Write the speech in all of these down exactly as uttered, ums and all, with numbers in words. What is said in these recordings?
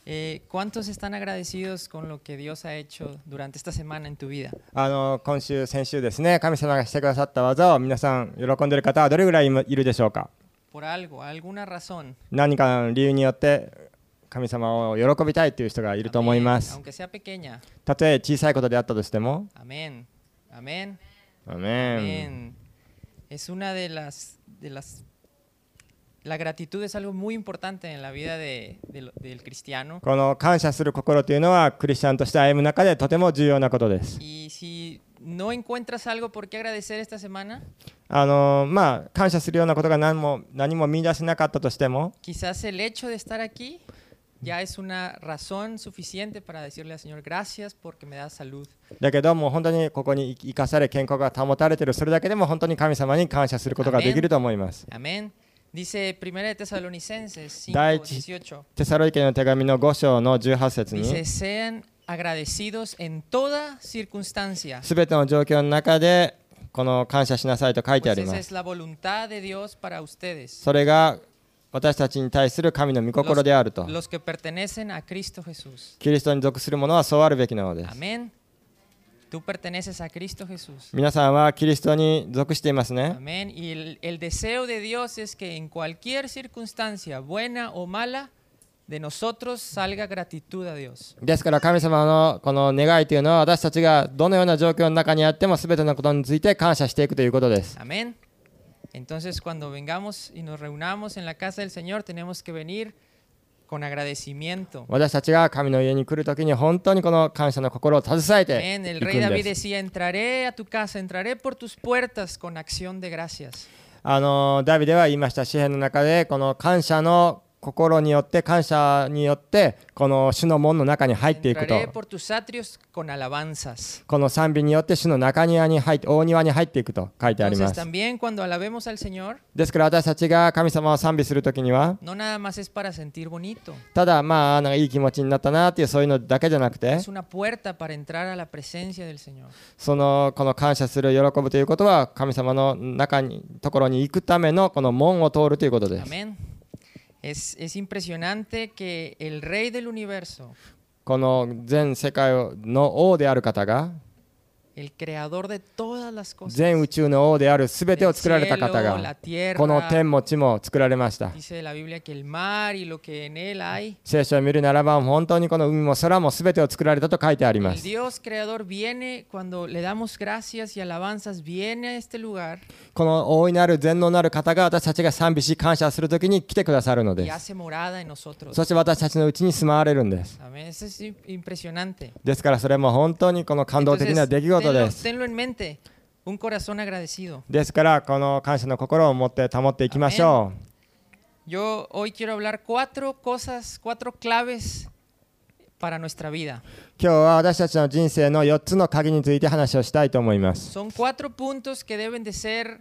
Eh, ¿Cuántos están agradecidos con lo que Dios ha hecho durante esta semana en tu vida? あの今週、先週ですね、神様がしてくださった技を皆さん喜んでいる方はどれぐらいいるでしょうか。 Por algo, alguna razón. 何かの理由によって神様を喜びたいという人がいると思いま Amén. す。 Aunque sea pequeña. たとえ小さいことであったとしても、 Amén. Amén. アメン。 Amén. Es una de las, de las... La gratitud es algo muy importante en la vida de, de, del cristiano. この感謝する心というのはクリスチャンとして歩む中でとても重要なことです。 Y si no encuentras algo por qué agradecer esta semana, あのまあ感謝するようなことが何も何も見出せなかったとしても、 quizás el hecho de estar aquí ya es una razón suficiente para decirle al Señor gracias porque me da salud. だけどもう本当にここに生かされ健康が保たれている、それだけでも本当に神様に感謝することができると思います。 Amén. Dice Primera de Tesalonicenses 第 cinco 一 dieciocho. テサロニケの手紙のご章のじゅうはち節 Dice, に、 sean agradecidos en toda circunstancia. すべての状況の中でこの感謝しなさいと書いてあ Pues りま esa す。 es la voluntad de Dios para ustedes. それが私たちに対する神の御心であると。 Los que pertenecen a Cristo Jesús. キリストに属する者はそうあるべきなのです。 Amén. Tú perteneces a Cristo Jesús. 皆さんはキリストに属していますね。 Amén. Y el, el deseo de Dios es que en cualquier circunstancia, buena o mala, de nosotros salga gratitud a Dios. ですから神様のこの願いというのは私たちがどのような状況の中にあっても全てのことについて感謝していくということです。 Amén. Entonces, cuando vengamos y nos reunamos en la casa del Señor, tenemos que venir con agradecimiento. 私たちが神の家に来るときに本当にこの感謝の心を携えて Amén. い El くん rey David です。 decía, entraré a tu casa, entraré por tus puertas con acción de gracias. あのダビデは言いました。詩篇の中でこの感謝の心によって感謝によってこの主の門の中に入っていくと、 Entraré por tus atrios con alabanzas. この賛美によって主の中庭に入って大庭に入っていくと書いてありま Entonces す。 también cuando alabemos al Señor, ですから私たちが神様を賛美するときには no nada más es para sentir bonito. ただまあなんかいい気持ちになったなっていうそういうのだけじゃなくて、 Es una puerta para entrar a la presencia del Señor. そのこの感謝する喜ぶということは神様の中にところに行くためのこの門を通るということです。 Amén. Es, es impresionante que el Rey del universo, この全世界の王である方が、 el creador de todas las cosas, 全宇宙の王であるすべてを el 作られた方 cielo, が la tierra, この天も地も作られました。 dice la Biblia que el mar y lo que en él hay, 聖書を見るならば本当にこの海も空もすべてを作られたと書いてありま el す。 Dios creador viene cuando le damos gracias y alabanzas, viene a este lugar この大いなる全能なる方が私たちが賛美し感謝するときに来てくださるの y です。 hace morada en nosotros. そして私たちのうちに住まわれるんです。 Amén. Eso es im- impresionante. ですからそれも本当にこの感動的 Entonces, な出来事 tenlo, です。 tenlo en mente, un corazón agradecido. ですからこの感謝の心を持って保っていきましょう。 Yo hoy quiero hablar cuatro cosas, cuatro claves para nuestra vida. 今日は私たちの人生のよっつの鍵について話をしたいと思います。 Son cuatro puntos que deben de ser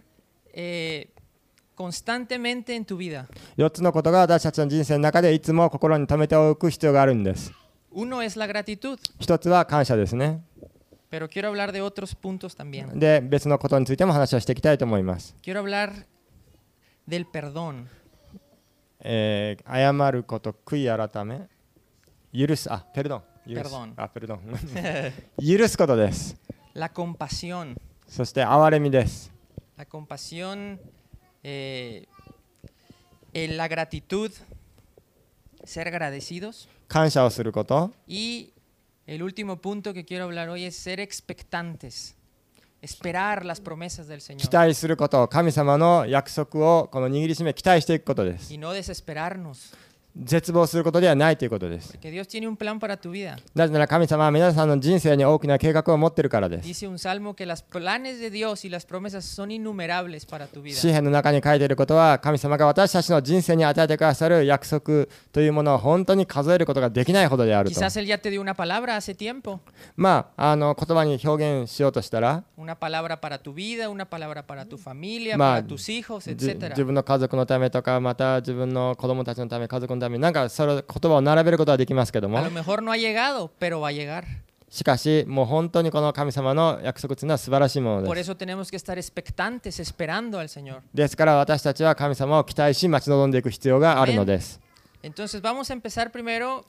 eh, constantemente en tu vida. よっつのことが私たちの人生の中でいつも心に留めておく必要があるんです。 Uno es la gratitud, 一つは感謝ですね。 pero quiero hablar de otros puntos también. で、別のことについても話をしていきたいと思います。 Quiero hablar del perdón. えー謝ること、悔い改め、許す、あ、ペルドン。許す Perdón. あ、ペルドン。許すことです。 La compasión. そして憐れみです。 La compasión, eh, eh, la gratitud, ser agradecidos. 感謝をすること。 Y el último punto que quiero hablar hoy es ser expectantes, esperar las promesas del 期 Señor 待すること、神様の約束をこの握りしめ期待していくことです。 y no desesperarnos, 絶望することではないということです。 porque Dios tiene un plan para tu vida. なぜなら神様は皆さんの人生に大きな計画を持っているからです。 Dice un salmo que los planes de Dios y las promesas son innumerables para tu vida. 詩篇の中に書いていることは、神様が私たちの人生に与えてくださる約束というものを本当に数えることができないほどであると。 Quizás Él ya te dio una palabra hace tiempo, まあ、あの言葉に表現しようとしたら、 una palabra para tu vida, una palabra para tu familia, Ma- para tus hijos, じ etcétera. 自分の家族のためとか、また自分の子供たちのため、家族のため、なんかそれ言葉を並べることはできますけども A lo mejor no ha llegado, pero va a llegar. しかしもう本当にこの神様の約束というのは素晴らしいもの Por です。 eso tenemos que estar expectantes, esperando al Señor. ですから私たちは神様を期待し待ち望んでいく必要があるのです。 Entonces vamos a empezar primero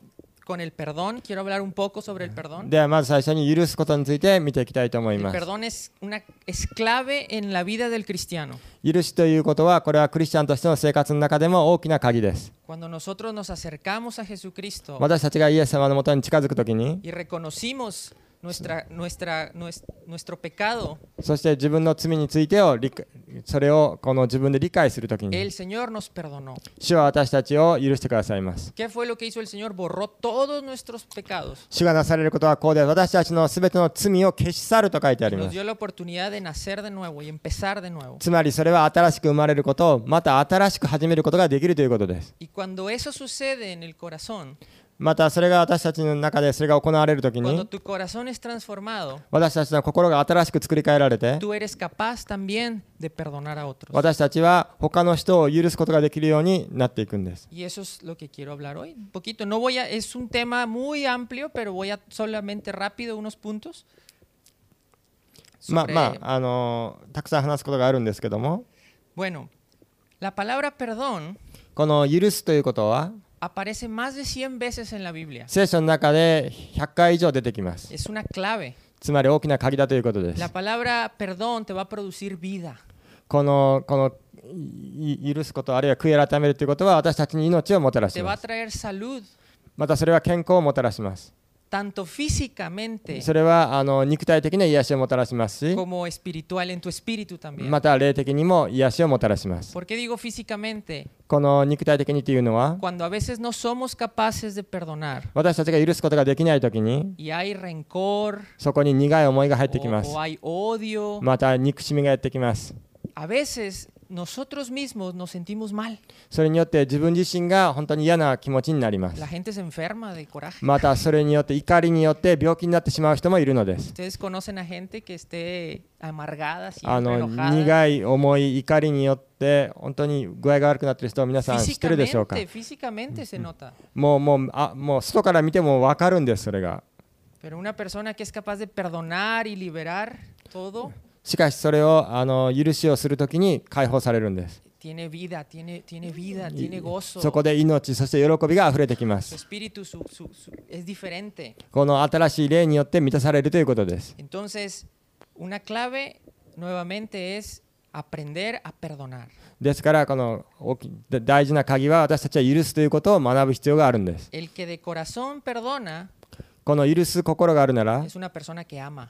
con el perdón. Quiero hablar un poco sobre el perdón. ではまず最初に許すことについて見ていきたいと思い El ます。 perdón es, una, es clave en la vida del cristiano. 許しということはこれはクリスチャンとしての生活の中でも大きな鍵です。 Cuando nosotros nos acercamos a Jesucristo 私たちがイエス様のもとに近づくときに、 y reconocimos nuestra, nuestra, nues- nuestro pecado, そして自分の罪についてを理解それをこの自分で理解するときに、 el Señor nos perdonó. 主は私たちを許してくださいます。 ¿Qué fue lo que hizo el Señor? Borró todos nuestros pecados. 主がなされることはこうで、私たちのすべての罪を消し去ると書いてあり Nos ます。 dio la oportunidad de nacer de nuevo y empezar de nuevo. つまりそれは新しく生まれることをまた新しく始めることができるということです。 Y cuando eso sucede en el corazón, またそれが私たちの中でそれが行われるとき cuando に、 tu corazón es transformado, 私たちの心が新しく作り変えられて、 tú eres capaz también de perdonar a otros. 私たちは他の人を許すことができるようになっていくんです。 Y eso es lo que quiero hablar hoy. Un poquito. No voy a, es un tema muy amplio, pero voy a solamente rápido unos puntos. まあ Sobre- まあ、あのたくさん話すことがあるんですけども、 Bueno, la palabra perdón この許すということは aparece más de cien veces en la Biblia. 聖書の中でひゃっかい以上出てきます。 Es una clave. つまり大きな鍵だということです。 La palabra perdón te va a producir vida. このこのい許すことあるいは悔い改めるということは私たちに命をもたらし Te va ま a す。 traer salud, またそれは健康をもたらします。 tanto físicamente それはあの肉体的な癒しをもたらしますし、 como espiritual en tu espíritu también. また霊的にも癒しをもたらします。 ¿Por qué digo físicamente? この肉体的にというのは Cuando a veces no somos capaces de perdonar 私たちが許すことができないときに y hay rencor そこに苦い思いが入ってき o, ます。 o hay odio, また憎しみがやってきます。 a veces nosotros mismos nos sentimos mal. それによって自分自身が本当に嫌な気持ちになります。 La gente se enferma de coraje. またそれによって怒りによって病気になってしまう人もいるのです。 Ustedes conocen a gente que esté amargada, あ siempre の enojada. 苦い思い怒りによって本当に具合が悪くなっている人を皆さん知ってるでしょうか。 Físicamente, físicamente se nota. もうもうあもう外から見ても分かるんです。それが Pero una persona que es capaz de perdonar y liberar todo, しかしそれをあの許しをするときに解放されるんです。 tiene vida, tiene, tiene vida, tiene gozo. そこで命そして喜びがあふれてきま Su す。 espíritu su, su, su, es diferente. この新しい霊によって満たされるということです。 Entonces, una clave nuevamente es aprender a perdonar. ですからこの大き大事な鍵は私たちは許すということを学ぶ必要があるんです。 El que de corazón perdona この許す心があるなら es una persona que ama.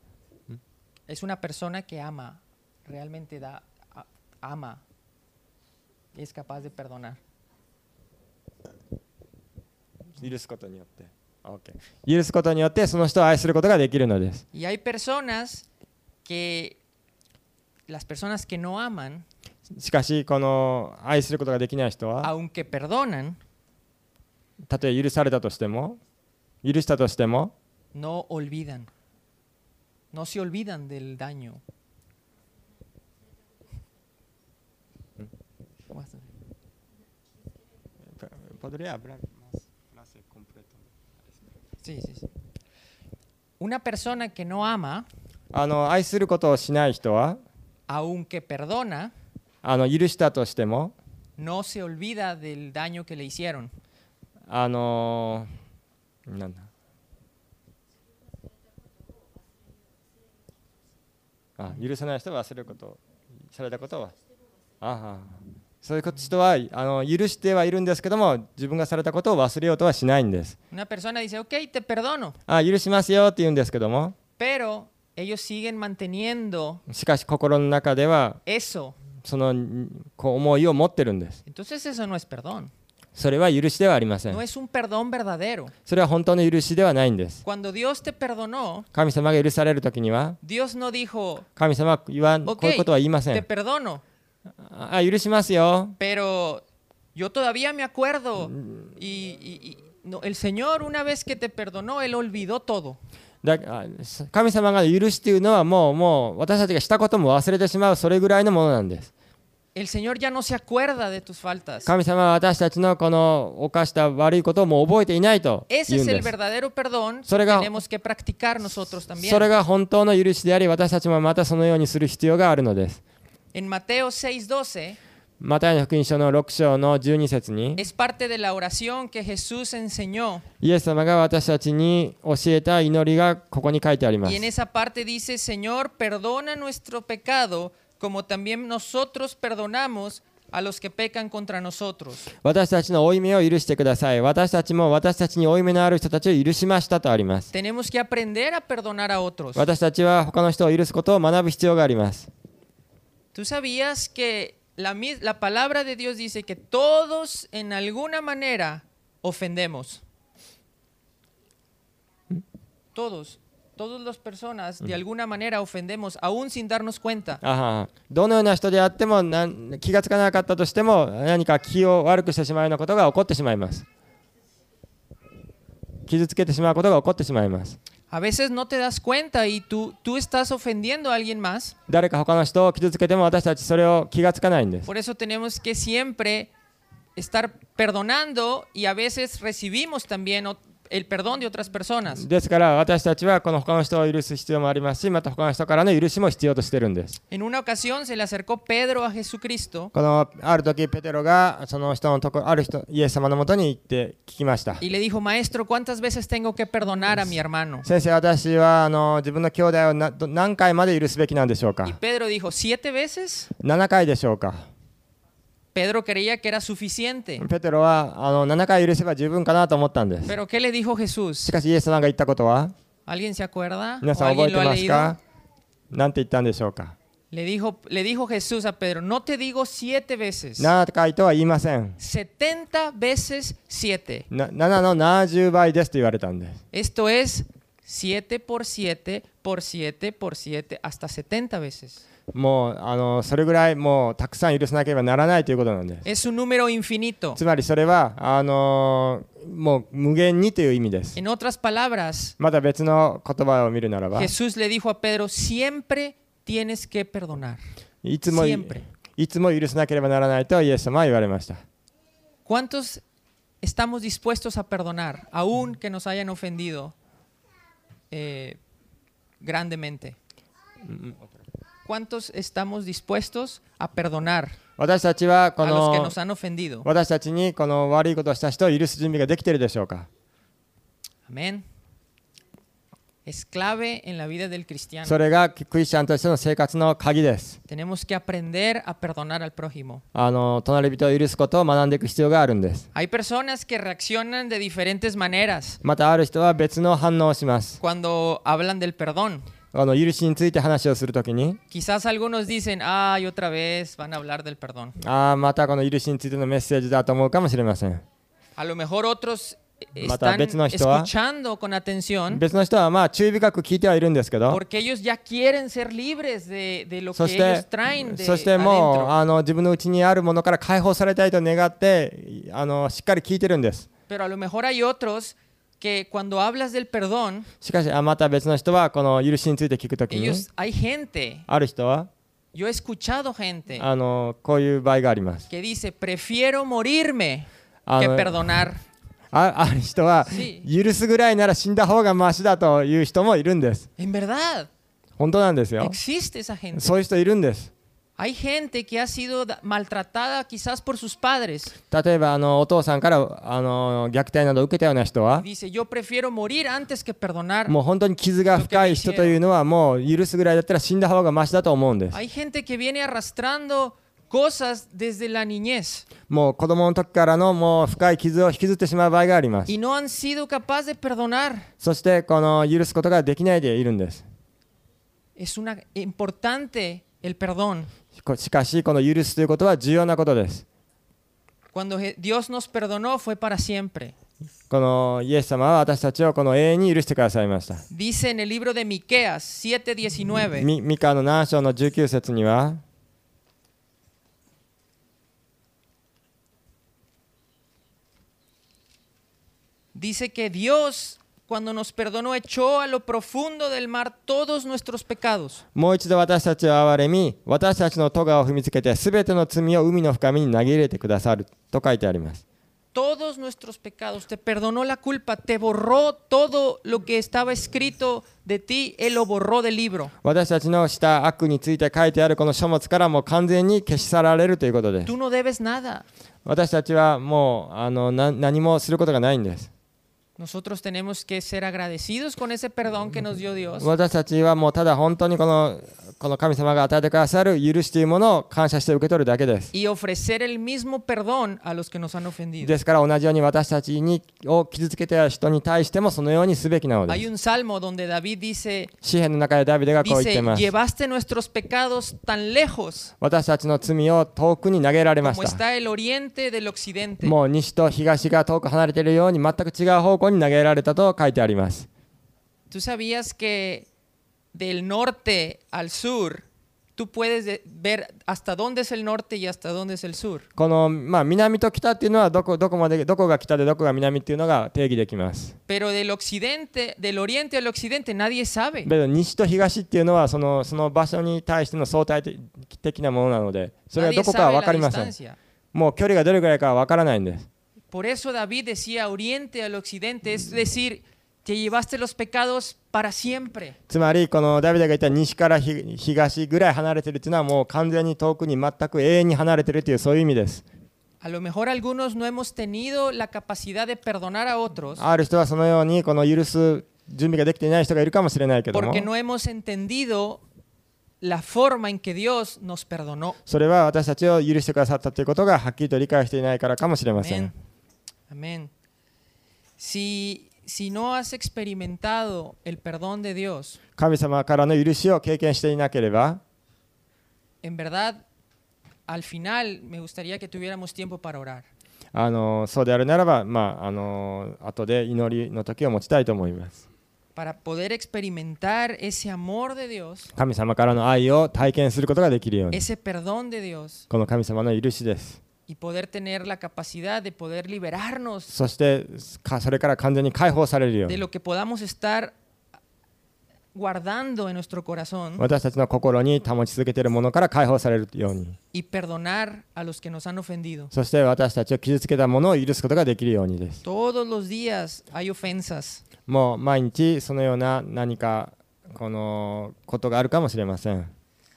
Es una persona que ama, realmente da, a- ama y es capaz de perdonar. 許すことによって、あ OK 許すことによってその人を愛することができるのです。 Y hay personas que, las personas que no aman, しかしこの愛することができない人は aunque perdonan, たとえ許されたとしても許したとしても no olvidan. No se olvidan del daño. podría hablar más frase completa. Sí, sí, sí. Una persona que no ama, あの愛することをしない人は aunque perdona, あの許したとしても no se olvida del daño que le hicieron. あのなんだあ許さない人は忘れることされたことはああそういう人はあの許してはいるんですけども自分がされたことを忘れようとはしないんです。 Una persona dice, ok, te perdono, あ許しますよって言うんですけども pero ellos siguen manteniendo しかし心の中では eso. そのこう思いを持ってるんです。 Entonces eso no es perdón. それは許しではありません No。es un perdón verdadero. それは本当の許しではないんです。 Cuando Dios te perdonó, 神様が許されるときには Dios no dijo, 神様は言わんこういう ok, ことは言いませ te ん。 perdono, あ許しますよ。 pero yo todavía me acuerdo. Y, y- y- no, el Señor una vez que te perdonó, Él olvidó todo. だあ神様が許しというのはもうもう私たちがしたことも忘れてしまうそれぐらいのものなんです。 El Señor ya no se acuerda de tus faltas. 神様は私たちのこの犯した悪いことをもう覚えていないと Ese 言う es ん el です。 verdadero perdón que Sorega- tenemos que practicar nosotros それ también. が本当の許しであり私たちもまたそのようにする必要があるのです。 En Mateo seis doce, マタイの福音書のろく章のじゅうに節に es parte de la oración que Jesús enseñó. イエス様が私たちに教えた祈りがここに書いてありま Y en す。 esa parte dice, Señor, perdona nuestro pecado, como también nosotros perdonamos a los que pecan contra nosotros. 私たちの負い目を許してください。私たちも私たちに負い目のある人たちを許しましたとあります。 Tenemos que aprender a perdonar a otros. 私たちは他の人を許すことを学ぶ必要があります。 ¿Tú sabías que la, mis- la palabra de Dios dice que todos en alguna manera ofendemos? Todos, todas las personas de alguna manera ofendemos, aún sin darnos cuenta. あはどのような人であってもなん気がつかなかったとしても何か気を悪くしてしまうようなことが起こってしまいます。傷つけてしまうことが起こってしまいます。 A veces no te das cuenta y tú, tú estás ofendiendo a alguien más. 誰か他の人を傷つけても私たちそれを気がつかないんです。 Por eso tenemos que siempre estar perdonando y a veces recibimos también o- el perdón de otras personas. ですから私たちはこの他の人を許す必要もありますし、また他の人からの許しも必要としてるんです。 En una ocasión se le acercó Pedro a Jesucristo このある時ペテロがその人のところある人イエス様のもとに行って聞きました。 y le dijo, Maestro, ¿cuántas veces tengo que perdonar a mi hermano? 先生、私はあの自分の兄弟をなど何回まで許すべきなんでしょう Y か。 Pedro dijo, ¿siete veces? ななかいでしょうか。 Pedro creía que era suficiente. ペテロはあのななかい許せば十分かなと思ったんです。 Pero ¿qué le dijo し Jesús? かしイエス様が言ったことは ¿Alguien se acuerda? 皆 ¿O さん覚え alguien て lo ha ます leído? か。なんて言ったんでしょうか。 Le dijo, le dijo Jesús a Pedro, no te digo siete veces, ななかいとは言いません。 setenta veces siete. なななのななじゅうばいですと言われたんです。 Esto es siete por siete por siete por siete hasta setenta veces. もうあのそれぐらいもうたくさん許さなければならないということなんです。 Es un número infinito. つまりそれはあのもう無限にという意味です。 En otras palabras, また別の言葉を見るならば、 Jesús le dijo a Pedro, siempre tienes que perdonar. いつも Siempre. いつも許さなければならないとイエス様は言われました。 ¿Cuántos estamos dispuestos a perdonar, aun que nos hayan ofendido eh, grandemente? ¿Cuántos estamos dispuestos a perdonar 私たちはこ a los que の nos han ofendido? 私たちにこの悪いことをした人を許す準備ができているでしょうか。 Amén. Es clave en la vida del cristiano. それがクリスチャンとしての生活の鍵です。 Tenemos que aprender a perdonar al prójimo. あの隣人を許すことを学んでいく必要があるんです。 Hay personas que reaccionan de diferentes maneras またある人は別の反応をします。 cuando hablan del perdón. あの許しについて話をするときに、 Quizás algunos dicen, ay, otra vez van a hablar del perdón. ああまたこの許しについてのメッセージだと思うかもしれません。 A lo mejor otros Mata están 別の人は escuchando con atención 別の人はまあ注意深く聞いてはいるんですけど、 porque ellos ya quieren ser libres de, de lo そ que して ellos traen de そしてもう adentro. あの自分の内にあるものから解放されたいと願ってあのしっかり聞いてるんです。 Pero a lo mejor hay otros que cuando hablas del perdón, しかしあまた別の人はこの許しについて聞くときに ellos, hay gente, ある人は yo he escuchado gente あのこういう場合があります。 que dice, prefiero morirme あ que の perdonar. あある人は Sí. 許すぐらいなら死んだ方がマシだという人もいるんです。 En verdad, 本当なんですよ。 existe esa gente. そういう人いるんです。 Hay gente que ha sido da- maltratada quizás por sus padres. 例えばあのお父さんからあの虐待などを受けたような人は Dice, yo prefiero morir antes que perdonar. もう本当に傷が深い人というのはもう許すぐらいだったら死んだ方がマシだと思うんです。 Hay gente que viene arrastrando cosas desde la niñez もう子供の時からのもう深い傷を引きずってしまう場合があります。 y no han sido capaces de perdonar. そしてこの許すことができないでいるんです。 Es una importante el perdón. しかしこの許すということは重要なことです。 Cuando Je- Dios nos perdonó fue para siempre. このイエス様は私たちをこの永遠に許してくださいました。 Dice en el libro de Miqueas siete diecinueve. ミミカのなな章のじゅうきゅう節には Dice que Dios, cuando nos perdonó, echó a lo profundo del mar todos nuestros pecados. もう一度私たちを憐れみ、私たちの咎を踏みつけて、すべての罪を海の深みに投げ入れてくださると書いてあります。 Todos nuestros pecados, te perdonó la culpa, te borró todo lo que estaba escrito de ti, Él lo borró del libro. 私たちのした悪について書いてあるこの書物からもう完全に消し去られるということです。 Tú no debes nada. 私たちはもうあのな何もすることがないんです。 Nosotros tenemos que ser agradecidos con ese perdón que nos dio Dios 私たちはもうただ本当にこのこの神様が与えてくださる許しというものを感謝して受け取るだけです。 y ofrecer el mismo perdón a los que nos han ofendido. ですから同じように私たちにを傷つけた人に対してもそのようにすべきなので Hay す。 un salmo donde David dice, 詩篇の中でダビデがこう言ってい dice, ます。 llevaste nuestros pecados tan lejos 私たちの罪を遠くに投げられま como した。 está el oriente del occidente. もう西と東が遠く離れているように全く違う方向に投げられたと書いてあります。 ¿Tú sabías que del norte al sur tú puedes de- ver hasta dónde es el norte y hasta dónde es el sur? この、まあ、南と北っていうのはどこ、どこまでどこが北でどこが南っていうのが定義できます。 Pero del occidente, del oriente al occidente nadie sabe. けど西と東っていうのはその、その場所に対しての相対的なものなのでそれは Nadie どこかは sabe 分 la かりません。 distancia. もう距離がどれくらいかは分からないんです。 Por eso David decía oriente al occidente, es decir, que llevaste los pecados para siempre. つまりこのダビデが言った西からひ東ぐらい離れてるっていうのはもう完全に遠くに全く永遠に離れてるというそういう意味です。 A lo mejor algunos no hemos tenido la capacidad de perdonar a otros ある人はそのようにこの許す準備ができていない人がいるかもしれないけども porque no hemos entendido la forma en que Dios nos perdonó. それは私たちを許してくださったということがはっきりと理解していないからかもしれませ Amén. ん。 Amén. Si, si no has experimentado el perdón de Dios, 神様からの許しを経験していなければ en verdad, al final me gustaría que tuviéramos tiempo para orar. あのそうであるならば、まあ、あの後で祈りの時を持ちたいと思います。 Para poder experimentar ese amor de Dios, 神様からの愛を体験することができるように ese perdón de Dios, この神様の許しです。 y poder tener la capacidad de poder liberarnos そしてかそれから完全に解放されるよう de に lo que podamos estar guardando en nuestro corazón 私たちの心に保ち続けているものから解放されるように y perdonar a los que nos han ofendido. そして私たちを傷つけたものを許すことができるようにです。 Todos los días hay ofensas. もう毎日そのような何かこのことがあるかもしれません。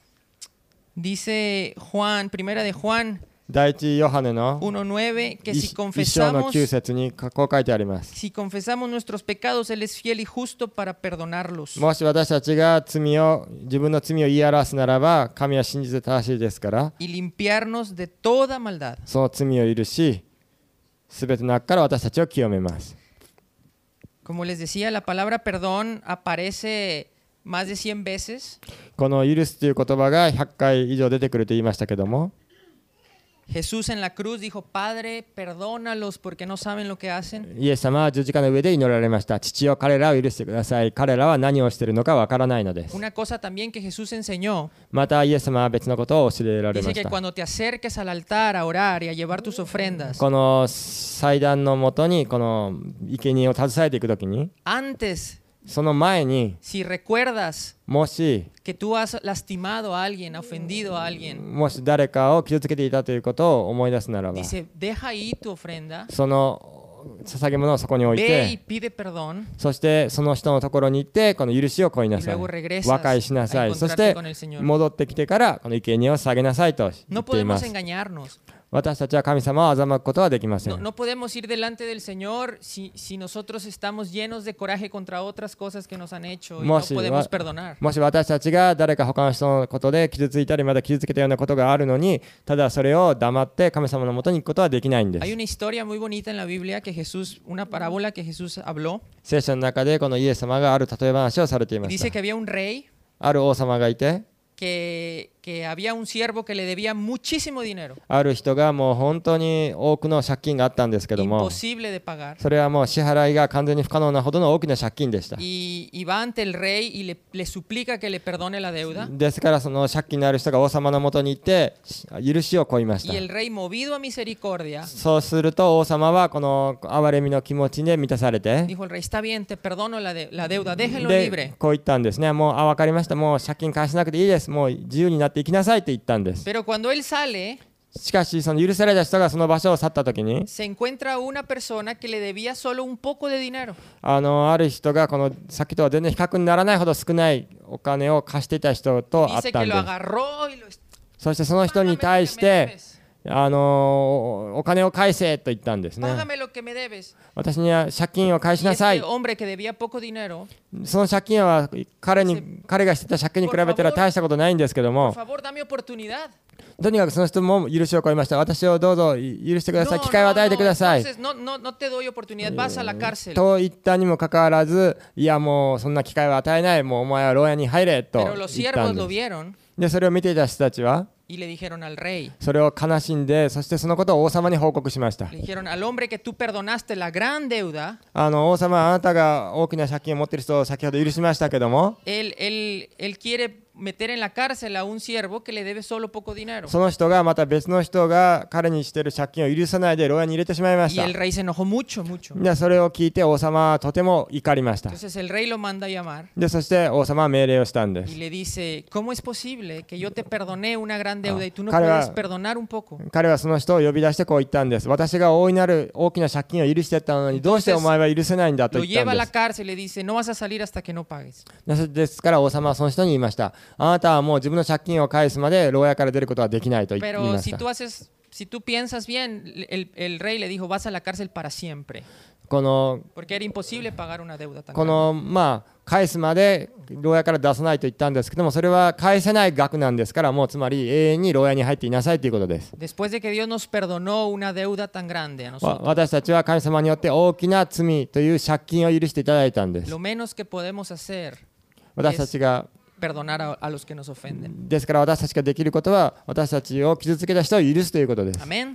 Dice Juan, primera de Juan 第一ヨハネの uno nueve, que si 一章の confesamos, きゅう節にこう書いてあります。 si confesamos nuestros pecados, Él es fiel y justo para perdonarlos もし私たちが罪を自分の罪を言い表すならば神は真実で正しいですから y limpiarnos de toda maldad. その罪を許しすべての悪から私たちを清めます。 Como les decía, la palabra perdón aparece más de cien veces. この許すという言葉がひゃっかい以上出てくると言いましたけども Jesús en la cruz dijo, Padre, perdónalos porque no saben lo que hacen. イエス様は十字架の上で祈られました。父よ彼らを許してください。彼らは何をしているのかわからないのです。 Una cosa también que Jesús enseñó, またイエス様は別のことを教えられま dice し que た。 cuando te acerques al altar a orar y a llevar tus ofrendas, この祭壇のもとにこの生贄を携えていくときに antes, その前に si recuerdas もし que tú has lastimado a alguien, ofendido a alguien, もし誰かを傷つけていたということを思い出すならば dice, deja ahí tu ofrenda, その捧げ物をそこに置い ve y て pide perdón そしてその人のところに行ってこの許しを請いな y さい luego regresas 和解しなさ a いそし encontrarte て con el Señor. 戻ってきてからこの生贄を捧げなさいと言 No っていま podemos す engañarnos. 私たちは神様を欺くことはできませ No, ん no podemos ir delante del Señor si, si nosotros estamos llenos de coraje contra otras cosas que nos han hecho y no Moshi, podemos wa- perdonar. もし私たちが誰か他の人のことで傷ついたりまた傷つけたようなことがあるのにただそれを黙って神様のもとに行くことはできないんで Hay す una historia muy bonita en la Biblia que Jesús, una parábola que Jesús habló. 聖書の中でこのイエス様がある例え話をされていま Dice し que había un rey たある王様がいて que, que había un siervo que le debía muchísimo dinero, ある人がもう本当に多くの借金があったんですけども imposible de pagar. それはもう支払いが完全に不可能なほどの大きな借金でした Y, y va ante el rey y le, le suplica que le perdone la deuda. ですからその借金のある人が王様のもとに行って許しを請いまし Y た el rey, movido a misericordia, そうすると王様はこの憐れみの気持ちで満たされて dijo el rey, está bien, te perdono la, de- la deuda, déjenlo で libre. こう言ったんですねもうあ分かりましたもう借金返しなくていいですもう自由になっていきなさいと言ったんです Pero cuando él sale, しかしその許された人がその場所を去った時に、 se encuentra una persona que le debía solo un poco de dinero. あのある人がこのさっきとは全然比較にならないほど少ないお金を貸していた人と会っ Dice た que ん lo です。 agarró y lo そしてその人に Págame lo 対 que し me て debes. あのお金を返せと言ったんですね。 Págame lo que me debes. 私には借金を返し Y なさ este い。 hombre que debía poco dinero, その借金は彼に彼がしてた借金に比べたら大したことないんですけど por も、 favor, dame oportunidad. とにかくその人も許しを請いました。私をどうぞ許してください。機会を与えてください。 entonces no, no, no te doy oportunidad, vas a la cárcel. と言ったにもかかわらず、いやもうそんな機会は与えない、もうお前は牢屋に入れと Pero los 言った siervos ん lo です。 vieron で、それを見ていた人たちは、 y le dijeron al rey, それを悲しんで、そしてそのことを王様に報告しました。 le dijeron al hombre que tú perdonaste la gran deuda, あの王様、あなたが大きな借金を持っている人を先ほど許しましたけども、 él, él, él quiere meter en la cárcel a un siervo que le debe solo poco dinero. その人がまた別の人が彼にしている借金を許さないで牢屋に入れてしまいまし Y た。 el rey se enojó mucho, mucho. で、それを聞いて王様はとても怒りました。 Entonces el rey lo manda a llamar で、そして王様は命令をしたんで y す。 le dice, ¿cómo es posible que yo te perdoné una gran deuda y tú no Cara- puedes perdonar un poco? 彼はその人を呼び出してこう言ったんです。私が大いなる大きな借金を許してやったのにどうしてお前は許せないんだと Lo 言った lleva a ん la です。 cárcel y le dice, no vas a salir hasta que no pagues. ですから王様はその人に言いました。あなたはもう自分の借金を返すまで牢屋から出ることはできないと言い Pero ま si した。 tú haces, si tú piensas bien, el, el rey le dijo, vas a la cárcel para siempre. この Porque era imposible pagar una deuda tan こ grande. のまあ返すまで牢屋から出さないと言ったんですけども、それは返せない額なんですから、もうつまり永遠に牢屋に入っていなさいということです。 Después de que Dios nos perdonó una deuda tan grande a わ nosotros, 私たちは神様によって大きな罪という借金を許していただいたんです。 lo menos que podemos hacer 私たちが perdonar a, a los que nos ofenden. ですから私たちができることは私たちを傷つけた人を許すということです。 Amén.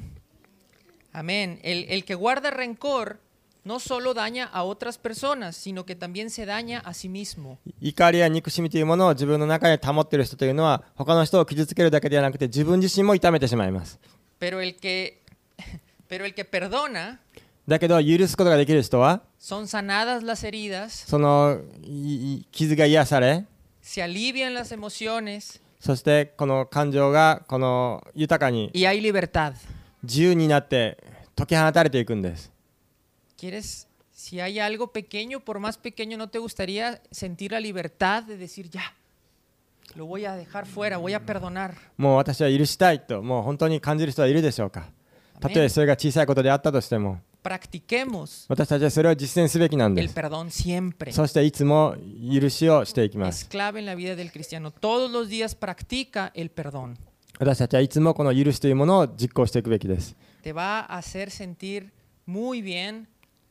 Amén. El, el que guarda rencor no solo daña a otras personas, sino que también se daña a sí mismo. 怒りや憎しみというものを自分の中に保っている人というのは他の人を傷つけるだけではなくて自分自身も痛めてしまいます。 Pero el que, pero el que perdona, だけど許すことができる人は son sanadas las heridas, そのいい傷が癒され、 se alivian las emociones そしてこの感情がこの豊かに y hay libertad. 自由になって解き放たれていくんです。 ¿Quieres, si hay algo pequeño, por más pequeño, no te gustaría sentir la libertad de decir, ya, lo voy a dejar fuera, voy a perdonar? もう私は許したいともう本当に感じる人はいるでしょうか。たとえそれが小さいことであったとしても、 Practiquemos 私たちはそれを実践すべきなんで el す。 perdón siempre. そしていつも許しをしていきま Es す。 clave en la vida del cristiano. Todos los días practica el perdón. 私たちはいつもこの許しというものを実行していくべきです。 Te va a hacer sentir muy bien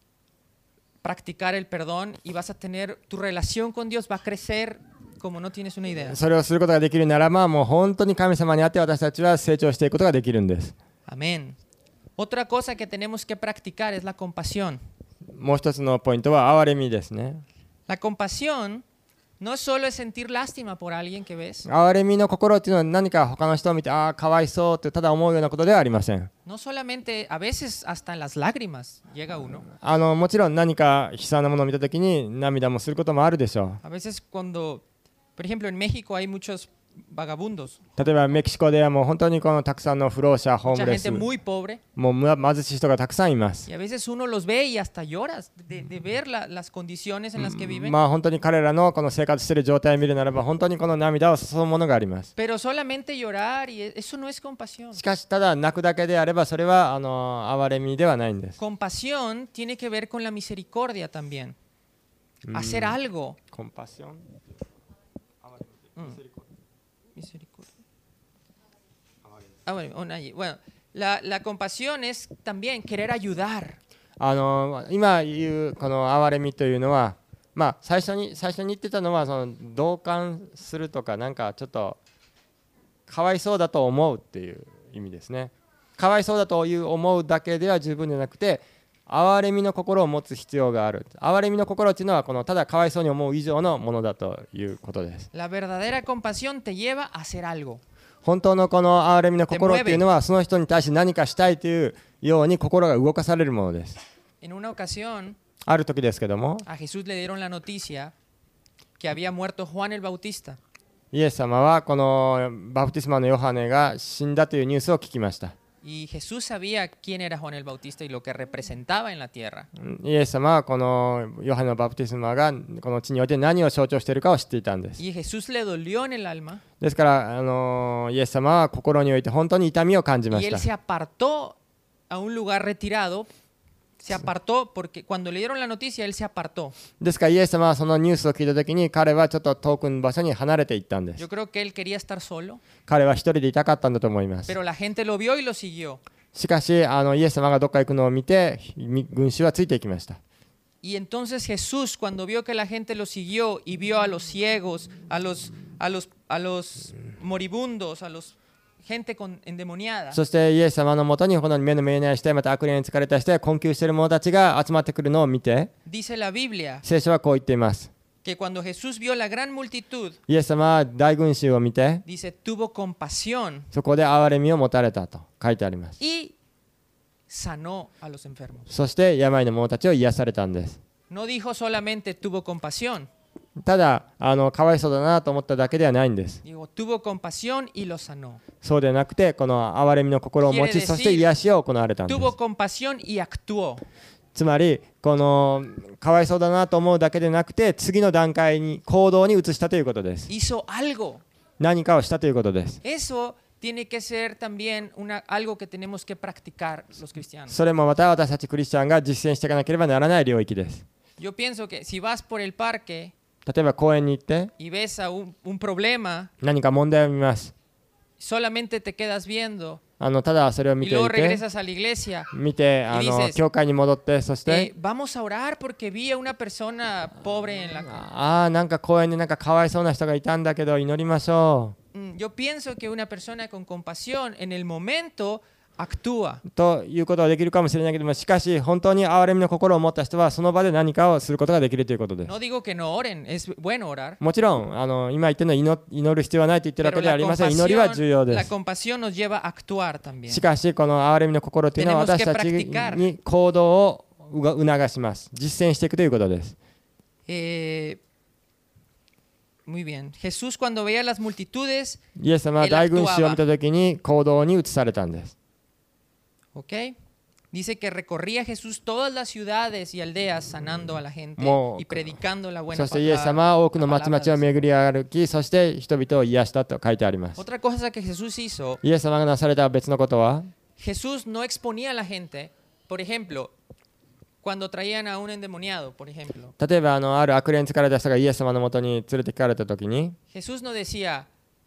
practicar el perdón y vas a tener, tu relación con Dios va a crecer como no tienes una idea. それをすることができるならば、もう本当に神様にあって私たちは成長していくことができるんです。 Amén. Otra cosa que tenemos que practicar es la compasión. もう一つのポイントは憐れみですね。 La compasión no solo es sentir lástima por alguien que ves, 憐れみの心っていうのは何か他の人を見て、ああ、かわいそうってただ思うようなことではありません。 no solamente, a veces hasta en las lágrimas llega uno. あのもちろん何か悲惨なものを見たときに涙もすることもあるでしょ A veces cuando, por ejemplo, en México hay muchos vagabundos, う。例えばメキシコではもう本当にこのたくさんの不老者、ホー mucha ムレス gente、muy pobre, もうむ貧しい人がたくさんいます。 y a veces uno los ve y hasta lloras de, de ver la- las condiciones en las que viven. まあ本当に彼らのこの生活している状態を見るならば本当にこの涙を注ぐものがあります。 Pero solamente llorar, y eso no es compasión. しかしただ泣くだけであればそれはあの憐れみではないんです。 Compasión tiene que ver con la misericordia también. Hacer algo. コンパッション Misericordia. Ah, bueno, una- bueno, la, la compasión es también querer ayudar. あの今言うこの憐れみというのは、まあ、最初に最初に言ってたのはその同感するとかなんかちょっとかわいそうだと思うっていう意味ですね。かわいそうだという思うだけでは十分でなくて憐れみの心を持つ必要がある。憐れみの心というのはこのただかわいそうに思う以上のものだということです。 La verdadera compasión te lleva a hacer algo. 本当のこの憐れみの心っていうのはその人に対して何かしたいというように心が動かされるものです。 En una ocasión, ある時ですけども、 a Jesús le dieron la noticia que había muerto Juan el Bautista. イエス様はこのバプテスマのヨハネが死んだというニュースを聞きました。 Y Jesús sabía quién era Juan el Bautista y lo que representaba en la tierra. イエス様はこのヨハネのバプテスマがこの地において何を象徴しているかを知っていたんです。 Y Jesús le dolió en el alma ですからあのイエス様は心において本当に痛みを感じま y し él た。 se apartó a un lugar retirado. Se apartó porque cuando le dieron la noticia, él se apartó. ですからイエス様はそのニュースを聞いたときに彼はちょっと遠くの場所に離れていったんです。 Yo creo que él quería estar solo, 彼は一人でいたかったんだと思います。 pero la gente lo vio y lo siguió. しかしあのイエス様がどっか行くのを見て群衆はついていきました。 Y entonces Jesús, cuando vio que la gente lo siguió y vio a los ciegos, a los, a los, a los moribundos, a los gente con endemoniada, そしてイエス様のもとにこの目の見えない人また悪霊に疲れた人や困窮している者たちが集まってくるのを見て dice la Biblia 聖書はこう言っています。 que cuando Jesús vio la gran multitud, イエス様は大群衆を見て dice, tuvo compasión そこで憐れみを持たれたと書いてあります。 y sanó a los enfermos. そして病の者たちを癒されたんです。 No dijo solamente tuvo compasión, ただあのかわいそうだなと思っただけではないんです。 digo, tuvo compasión y lo sanó. そうでなくてこの憐れみの心を持ち、そして癒しを行われたんです。 Tuvo compasión y actuó. つまりこのかわいそうだなと思うだけでなくて次の段階に行動に移したということです。 Hizo algo. 何かをしたということです。 Eso tiene que ser también una, algo que tenemos que practicar los cristianos. それもまた私たちクリスチャンが実践していかなければならない領域です。 Yo pienso que si vas por el parque 例えば公園に行って y ves a un, un problema, 何か問題を見ます。 solamente te quedas viendo あのただそれを見 y てい luego て regresas a la iglesia. 見てあ y の dices, 教会に戻ってそして Eh, vamos a orar porque vi a una persona pobre en la calle. ああなんか公園でなんかかわいそうな人がいたんだけど祈りましょ Mm, Yo pienso que una persona con compasión en el momento actúa. うということはできるかもしれないけども、しかし本当に憐れみの心を持った人はその場で何かをすることができるということです。 No digo que no oren, es bueno orar. もちろんあの今言ってるのは祈祈る必要はないと言ってるわ Pero けでは la ありません。祈りは重要 compasión, で la す。 compasión nos lleva a actuar también. しかしこの憐れみの心というのは Tenemos que 私たち practicar. に行動をうが促します。実践していくということです。 Eh, muy bien. Jesús cuando veía las multitudes, イエス様は大群衆を見たときに行動に移されたんです。 ¿ok? Dice que recorría Jesús todas las ciudades y aldeas sanando a la gente Mo- y predicando la そ buena してイエス palabra. 様は多くの町々を巡り歩き、そして人々を癒したと書いてあります。 Otra cosa que Jesús hizo, イエス様がなされた別のことは、 Jesús no exponía a la gente, por ejemplo, cuando traían a un endemoniado, por ejemplo. 例えばあのある悪霊に疲れた人がイエス様のもとに連れて行かれたときに、 Jesús no decía,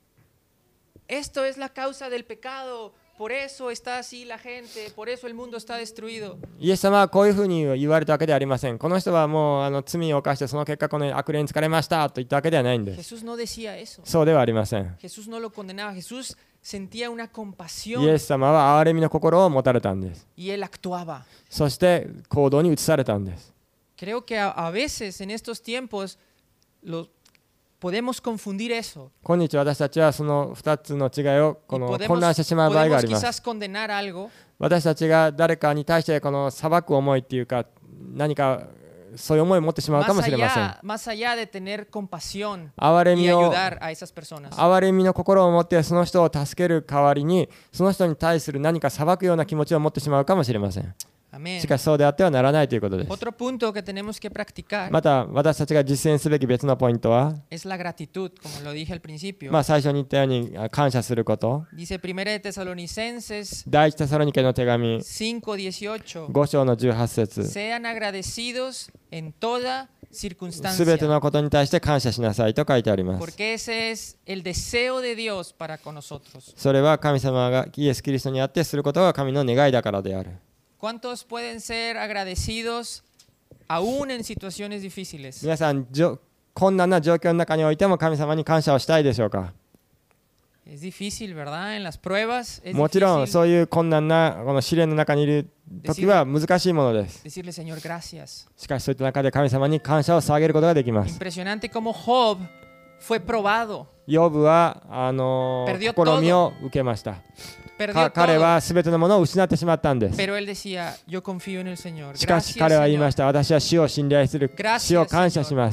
esto es la causa del pecado, por eso está así la gente, por eso el mundo está destruido. イエス様はこういうふうに言われたわけではありません。この人はもうあの罪を犯してその結果この悪霊に疲れましたと言ったわけではないんです。 Jesús no decía eso. そうではありません。 Jesús no lo condenaba. Jesús sentía una イエ compasión ス様は憐れみの心を持たれたんです。 y él actuaba. そして行動に移されたんです。 Creo que a, a veces en estos tiempos lo, podemos confundir eso. 今日私たちはそのふたつの違いをこ Y の podemos, 混乱してしまう場合があ podemos ります。 quizás condenar algo 私たちが誰かに対してこの裁く思いっていうか何かそういう思いを持ってしまうか más もしれません。 allá, más allá de tener compasión 憐れ y みを ayudar a esas personas. 憐れみの心を持ってその人を助ける代わりにその人に対する何か裁くような気持ちを持ってしまうかもしれません。 Amén. しかしそうであってはならないということです。 Otro punto que tenemos que practicar また私たちが実践すべき別のポイントは、 es la gratitud, como lo dije al principio. まあ、最初に言ったように感謝すること。 Dice Primera de Tesalonicenses 第一テサロニケの手紙 cinco dieciocho. ご章のじゅうはち節 Sean agradecidos en toda すべて circunstancia, のことに対して感謝しなさいと書いてあります。 porque ese es el deseo de Dios para con nosotros. それは神様がイエス・キリストにあってすることが神の願いだからである。 ¿Cuántos pueden ser agradecidos aún en situaciones difíciles? 皆さん、じょ困難な状況の中においても神様に感謝をしたいでしょうか。 Es difícil, ¿verdad? En las pruebas es もちろん difícil そういう困難なこの試練の中にいる時は難しいものです。 decirle, Señor, gracias. しかしそういった中で神様に感謝を捧げることができます。 Impresionante como Job fue probado, ヨブはあの Perdió 試みを受けました。 perdió か彼 todo, は全てのものを失ってしまったんです。 pero él decía, yo confío en el Señor. しかし Gracias, 彼は言いま Señor. した。私は主を信頼する。 Gracias, 主を感謝します。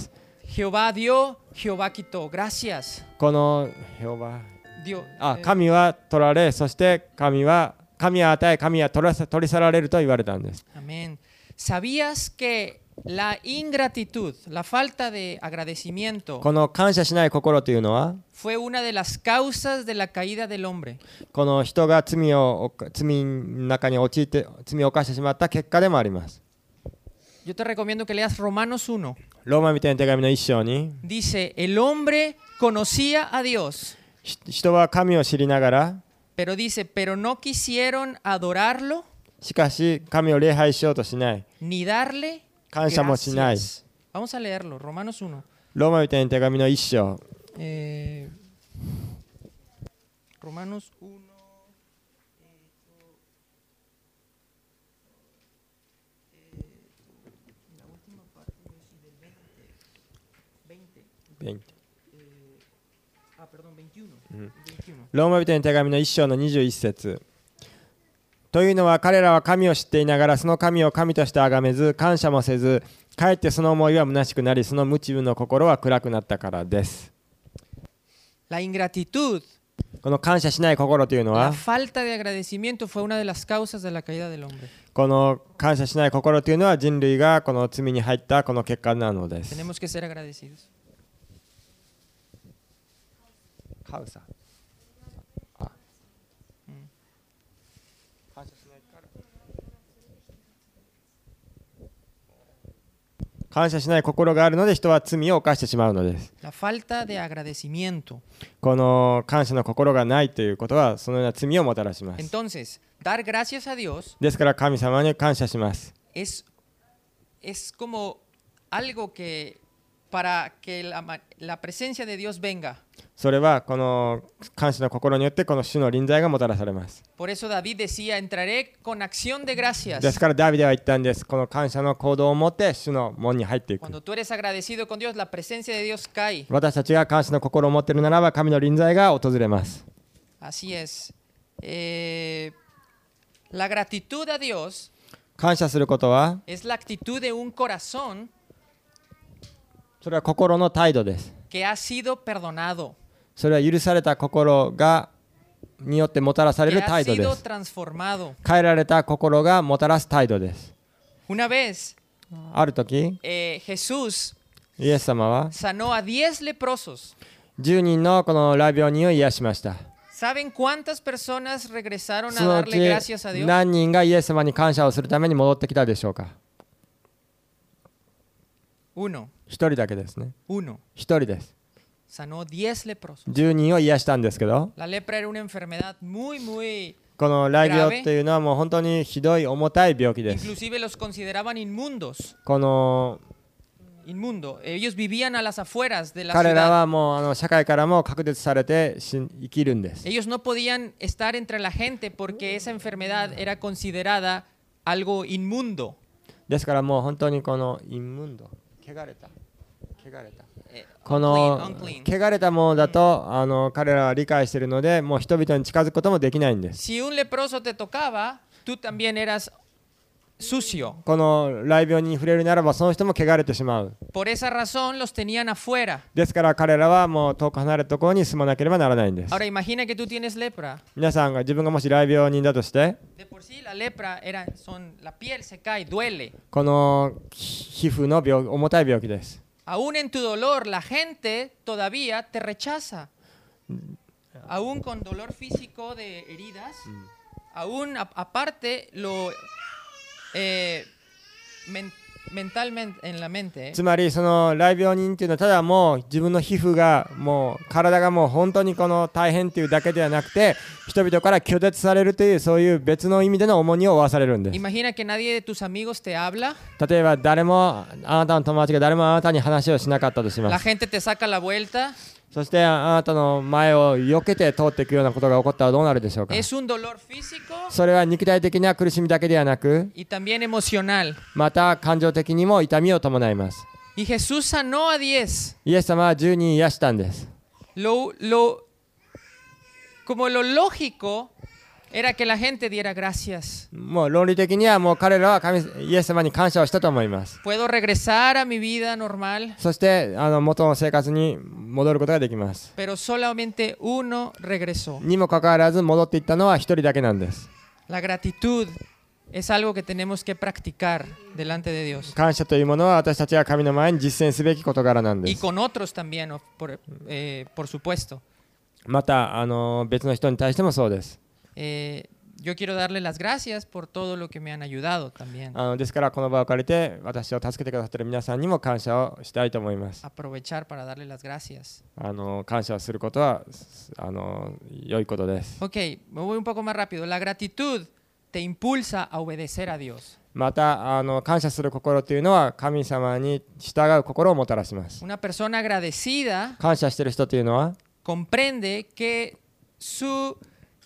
Jehová dio, Jehová quitó. Gracias. このヘオバ Dio, あ eh, 神は取られ、そして神は神は与え、神は取らさ取り去られると言われたんです。 Amén. ¿Sabías que la ingratitud, la falta de agradecimiento, この感謝しない心というのは、 fue una de las causas de la caída del hombre? この人が罪を犯罪の中に陥って罪を犯してしまった結果でもあります。 Yo te recomiendo que leas Romanos uno. ローマ人への手紙の一章に、 Dice, el hombre conocía a Dios, ひ人は神を知りながら、 pero dice, pero no quisieron adorarlo しかし神を礼拝しようとしない、 ni darle 感謝もしない。 gracias. Vamos a leerlo, Romanos uno. ローマ人への手紙の一章、 Eh, Romanos uno. La última parte del veinte. 勉 Ah, perdón, veintiuno. ローマ人への手紙の一章のにじゅういち節。というのは彼らは神を知っていながらその神を神として崇めず感謝もせずかえってその思いは虚しくなりその無知の心は暗くなったからです。 La ingratitud, この感謝しない心というの la は falta de agradecimiento fue una de las causas de la caída del hombre. この感謝しない心というのは人類がこの罪に入ったこの結果なのです。 Tenemos que ser agradecidos. カウサあうん感謝しないから感謝しない心があるので人は罪を犯してしまうのです。 La falta de agradecimiento. この感謝の心がないということはそのような罪をもたらします。 Entonces, dar gracias a Dios ですから神様に感謝します。 es, es como algo que para que la, ma- la presencia de Dios venga. それはこの感謝の心によってこの主の臨在がもたらされます。 Por eso David decía, entraré con acción de です gracias. からダビデは言ったんです。この感謝の行動を持って主の門に入っていく。 Cuando tú eres agradecido con Dios, la presencia de Dios cae. 私たちが感謝の心を持っているならば神の臨在が訪れます。 Así es. Eh, la gratitud a Dios 感謝することは es la actitud de un corazón それは心の態度です。 que ha sido perdonado, それは許された心がによってもたらされ que る ha 態度で sido す。 transformado. 変えられた心がもたらす態度です。 Una vez, ある時 eh, Jesús イエス様は sanó a diez leprosos. じゅうにんのこの雷病人を癒しました。 ¿Saben cuántas personas regresaron そ a のう darle ち gracias a Dios? 何人がイエス様に感謝をするために戻ってきたでしょうか。 Uno, 一人だけですね。 uno. 一人です。 Sanó diez leprosos. じゅうにんを癒したんですけど、 La lepra era una enfermedad muy, muy... この雷病っていうのはもう本当にひどい重たい病気です。 Inclusive los consideraban inmundos. この Inmundo. Ellos vivían a las afueras de la 彼ら ciudad. はもうあの社会からも隔絶されて死ん生きるんです。 Ellos no podían estar entre la gente porque esa enfermedad era considerada algo inmundo. ですからもう本当にこのインムンド、汚れた、汚れた。 Eh, この unclean, unclean. 汚れたものだとあの彼らは理解しているので、もう人々に近づくこともできないんです。 Si un leproso te tocaba, tú también eras sucio. この雷病に触れるならばその人も汚れてしまう。 Por esa razón los tenían afuera. ですから彼らはもう遠く離れたところに住まなければならないんです。 Ahora imagina que tú tienes lepra. 皆さんが自分がもし雷病人だとして、 De por sí la lepra era, son, la piel se cae, duele. この皮膚の病重たい病気です。 Aún en tu dolor, la gente todavía te rechaza. Aún con dolor físico de heridas, aún a- aparte lo eh, men- mentalmente en la mente, eh, つまりその雷病人っていうのはただもう自分の皮膚がもう体がもう本当にこの大変っていうだけではなくて人々から拒絶されるというそういう別の意味での重荷を負わされるんです。 imagina que nadie de tus amigos te habla, 例えば誰もあなたの友達が誰もあなたに話をしなかったとし la ます。 gente te saca la vuelta. そしてあなたの前を避けて通っていくようなことが起こったらどうなるでしょうか。 Es un dolor físico それは肉体的な苦しみだけではなく y también emocional. また感情的にも痛みを伴います。 Y Jesús sanó a diez. イエス様はじゅうにん癒したんです。 Lo, lo, como lo lógico era que la gente diera gracias. もう論理的にはもう彼らは神イエス様に感謝をしたと思います。 Puedo regresar a mi vida normal, そしてあの元の生活に戻ることができます。 pero solamente uno regresó. にもかかわらず戻っていったのは一人だけなんです。 La gratitud es algo que tenemos que practicar delante de Dios. 感謝というものは私たちが神の前に実践すべき事柄なんで Y す。 con otros también, o- por, eh, por supuesto. またあの別の人に対してもそうです。 Eh, yo quiero darle las gracias por todo lo que me han ayudado también. あのですからこの場を借りて私を助けてくださっている皆さんにも感謝をしたいと思います。 Aprovechar para darle las gracias. あの感謝をすることはあの良いことです。 Ok, me voy un poco más rápido. La gratitud te impulsa a obedecer a Dios. またあの感謝する心というのは神様に従う心をもたらします。 Una persona agradecida 感謝している人というのは comprende que su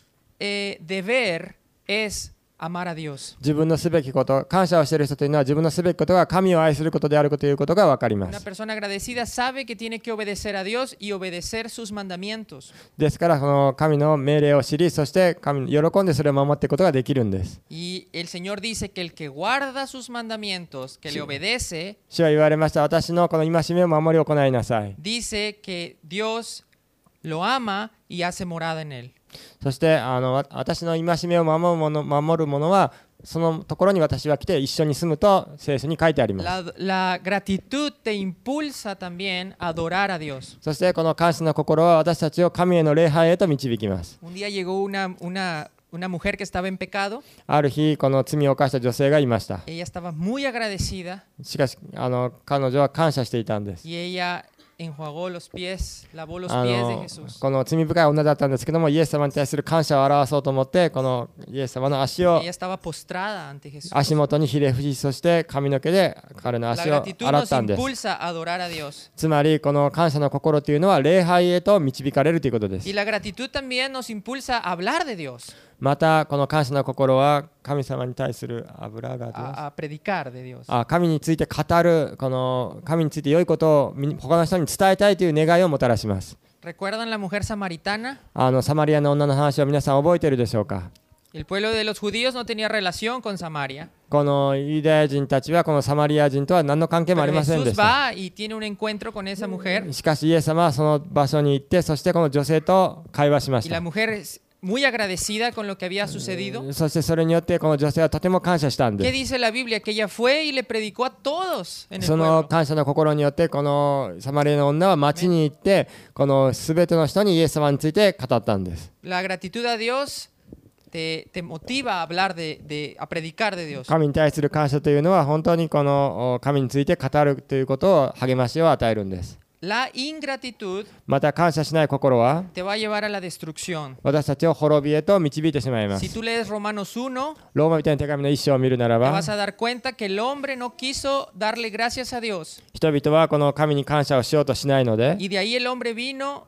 eh, deber es amar a Dios. 自分のすべきこと、感謝をしている人というのは自分のすべきことが神を愛することであるということが分かりま Una す。 persona agradecida sabe que tiene que obedecer a Dios y obedecer sus mandamientos. ですからその神の命令を知り、そして神喜んでそれを守っていくことができるんです。 Y el Señor dice que el que guarda sus mandamientos, que le obedece, 主は言われました。私のこの戒めを守り行いなさい。 dice que Dios lo ama y hace morada en él. そしてあのわ私の戒めを守る者守る者はそのところに私は来て一緒に住むと聖書に書いてあります。 La, la gratitud te impulsa también a adorar a Dios. そしてこの感謝の心は私たちを神への礼拝へと導きます。 Un día llegó una, una, una mujer que estaba en pecado. ある日この罪を犯した女性がいました。 Ella estaba muy agradecida しかしあの彼女は感謝していたんです。 y ella enjuagó los pies, lavó los あ pies de の Jesús. この罪深い女だったんですけどもイエス様に対する感謝を表そうと思ってこのイエス様の足を Ella estaba postrada ante Jesús. 足元にひれ伏しそして髪の毛で彼の La 足を gratitud 洗っ nos たんです。 impulsa a adorar a Dios. つまりこの感謝の心というのは礼拝へと導かれるということです Y。la gratitud también nos impulsa a hablar de Dios, またこの感謝の心は神様に対する油があります a, a predicar de Dios. あ神について語るこの神について良いことをみ他の人に伝えたいという願いをもたらします。 ¿Recuerdan la mujer samaritana? あのサマリアの女の話を皆さん覚えているでしょうか。 El pueblo de los judíos no tenía relación con Samaria. このユダヤ人たちはこのサマリア人とは何の関係もあ Pero りませんで Jesús した。 va y tiene un encuentro con esa mujer しかしイエス様はその場所に行ってそしてこの女性と会話しま y し la た。 mujer es muy agradecida con lo que había sucedido. そしてそれによってこの女性はとても感謝したん ¿Qué で dice la Biblia? Que ella fue y le predicó a todos en す。 el その pueblo. 感謝の心によってこのサマリアの女は町に行ってこの全ての人にイエス様について語ったんです。 La gratitud a Dios te, te motiva a hablar de, de, a predicar de Dios. 神に対する感謝というのは本当にこのお神について語るということを励ましを与えるんです。 La ingratitud また感謝しない心は te va a llevar a la destrucción. 私たちを滅びへと導いてしまいま Si す。 tú lees Romanos uno, ローマ人の手紙の一章を見るなら te ば vas a dar cuenta que el hombre no quiso darle gracias a Dios. 人々はこの神に感謝をしようとしないので Y de ahí el hombre vino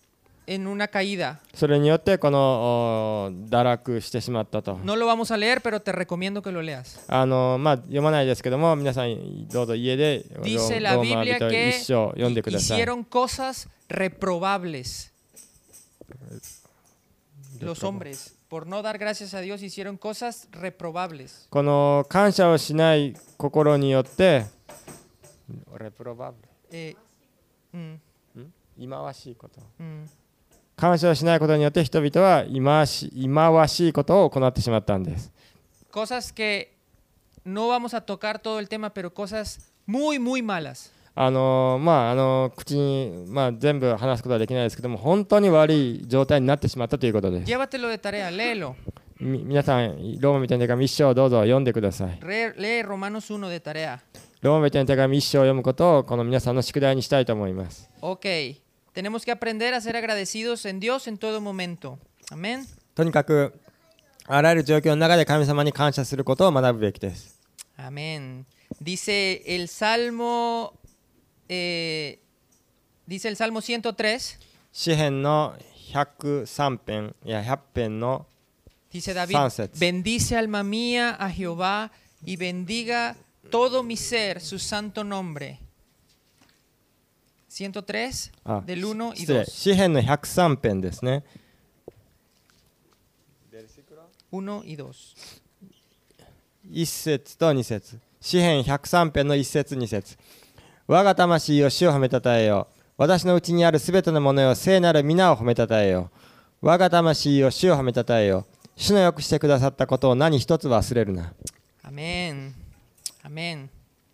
en una caída. それによってこのお堕落してしまったと。 No lo vamos a leer, pero te recomiendo que lo leas. あのまあ、読まないですけども皆さんどうぞ家でロ Dice ロ la ーマ Biblia 人 que 一章読んでください。 hicieron cosas reprobables. Los hombres, por no dar gracias a Dios, hicieron cosas reprobables. この感謝をしない心によってレプロバブ Eh, mm, ル忌まわしいこと mm. 感謝をしないことによって人々は忌まわし忌まわしいことを行ってしまったんです。 Cosas que no vamos a tocar todo el tema, pero cosas muy, muy malas. あのまああの口に、まあ、全部話すことはできないですけども本当に悪い状態になってしまったということです。 Llévatelo de tarea, léelo. み皆さんローマ人の手紙一章をどうぞ読んでください。 Re- lee Romanos uno de tarea. ローマ人の手紙一章を読むことをこの皆さんの宿題にしたいと思います。 Ok, tenemos que aprender a ser agradecidos en Dios en todo momento. Amén. とにかくあらゆる状況の中で神様に感謝することを学ぶべきです。 Amén. Dice el Salmo, eh, dice el Salmo ciento tres, 詩編のひゃくさん編いやひゃく編の dice David, Sunset. bendice alma mía a Jehová y bendiga todo mi ser su santo nombre. ciento tres, あ del uno y 失礼 dos. 詩編のひゃくさん編ですね。 uno y dos。 一節と二節。詩編ひゃくさん編の一節二節。我が魂よ主を褒めたたえよ。私のうちにあるすべてのものよ聖なる皆を褒めたたえよ。我が魂よ主を褒めたたえよ。主のよくしてくださったことを何一つ忘れるな。 Amén. Amén.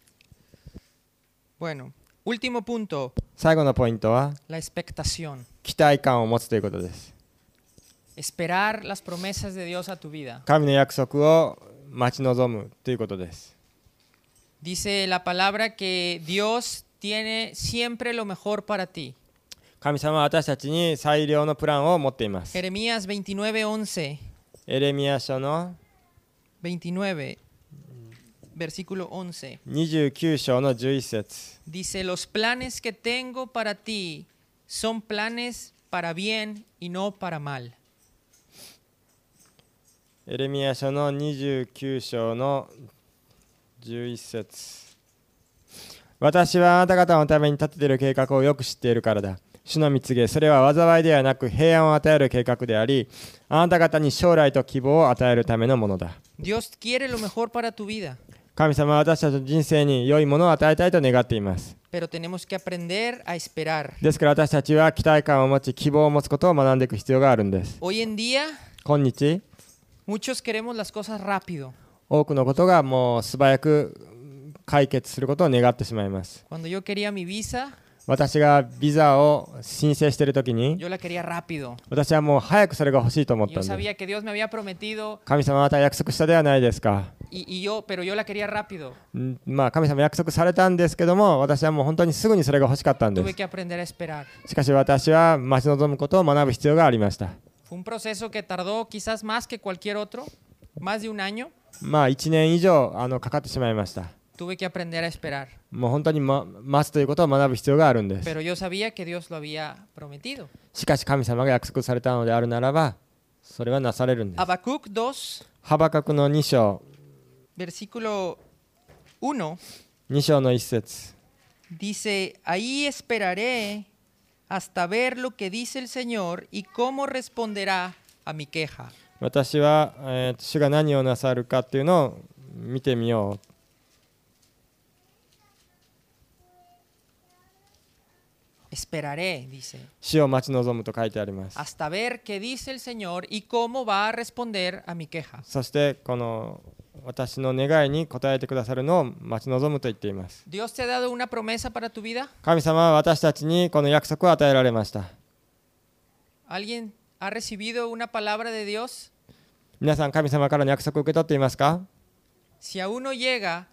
Bueno, último punto, 最後のポイントは la expectación. 期待感を持つということです。 Esperar las promesas de Dios a tu vida. 神の約束を待ち望むということです。 Dice la palabra que Dios tiene siempre lo mejor para ti. 神様は私たちに最良のプランを持っています。 Jeremías veintinueve once. エレミヤ書の veintinueve, versículo once. にじゅうきゅう章のじゅういち節。 Dice, los planes que tengo para ti son planes para bien y no para mal. エレミヤ書のにじゅうきゅう章のじゅういち節。私はあなた方のために立てている計画をよく知っているからだ。主の御告げ、それは災いではなく平安を与える計画であり、あなた方に将来と希望を与えるためのものだ。 Dios quiere lo mejor para tu vida. 神様は私たちの人生に良いものを与えたいと願っています。 Pero tenemos que aprender a esperar. ですから私たちは期待感を持ち、希望を持つことを学んでいく必要があるんです。 Hoy en día, 今日、 muchos queremos las cosas rápido. 多くのことがもう素早く解決することを願ってしまいます。 Cuando yo quería mi visa, 私がビザを申請しているときに、 yo la quería rápido. 私はもう早くそれが欲しいと思った Yo んです。 sabía que Dios me había prometido, 神様はまた約束したではないですか。 y, y yo, pero yo la quería rápido. んまあ神様約束されたんですけども、私はもう本当にすぐにそれが欲しかったんで Tuve す。 que aprender a esperar. しかし私は待ち望むことを学ぶ必要がありました。 Fue un proceso que tardó quizás más que cualquier otro, más de un año. まあいちねん以上あのかかってしまいました。 Tuve que aprender a esperar. もう本当に、ま、待つということを学ぶ必要があるんです。 Pero yo sabía que Dios lo había prometido. しかし神様が約束されたのであるならば、それはなされるんです。 Habacuc dos, ハバカクのに章、 versículo uno, に章のいち節。 dice, ahí esperaré hasta ver lo que dice el Señor y cómo responderá a mi queja. 私は、えー、主が何をなさるかっていうのを見てみよう。 Esperaré, dice, 主を待ち望むと書いてあります。 hasta ver qué dice el Señor y cómo va a responder a mi queja. そしてこの私の願いに応えてくださるのを待ち望むと言っています。 ¿Dios te ha dado una promesa para tu vida? 神様は私たちにこの約束を与えられました。 ¿Alguien ha recibido una palabra de Dios? 皆さん神様からの約束を受け取っていますか？ Si aún no llega,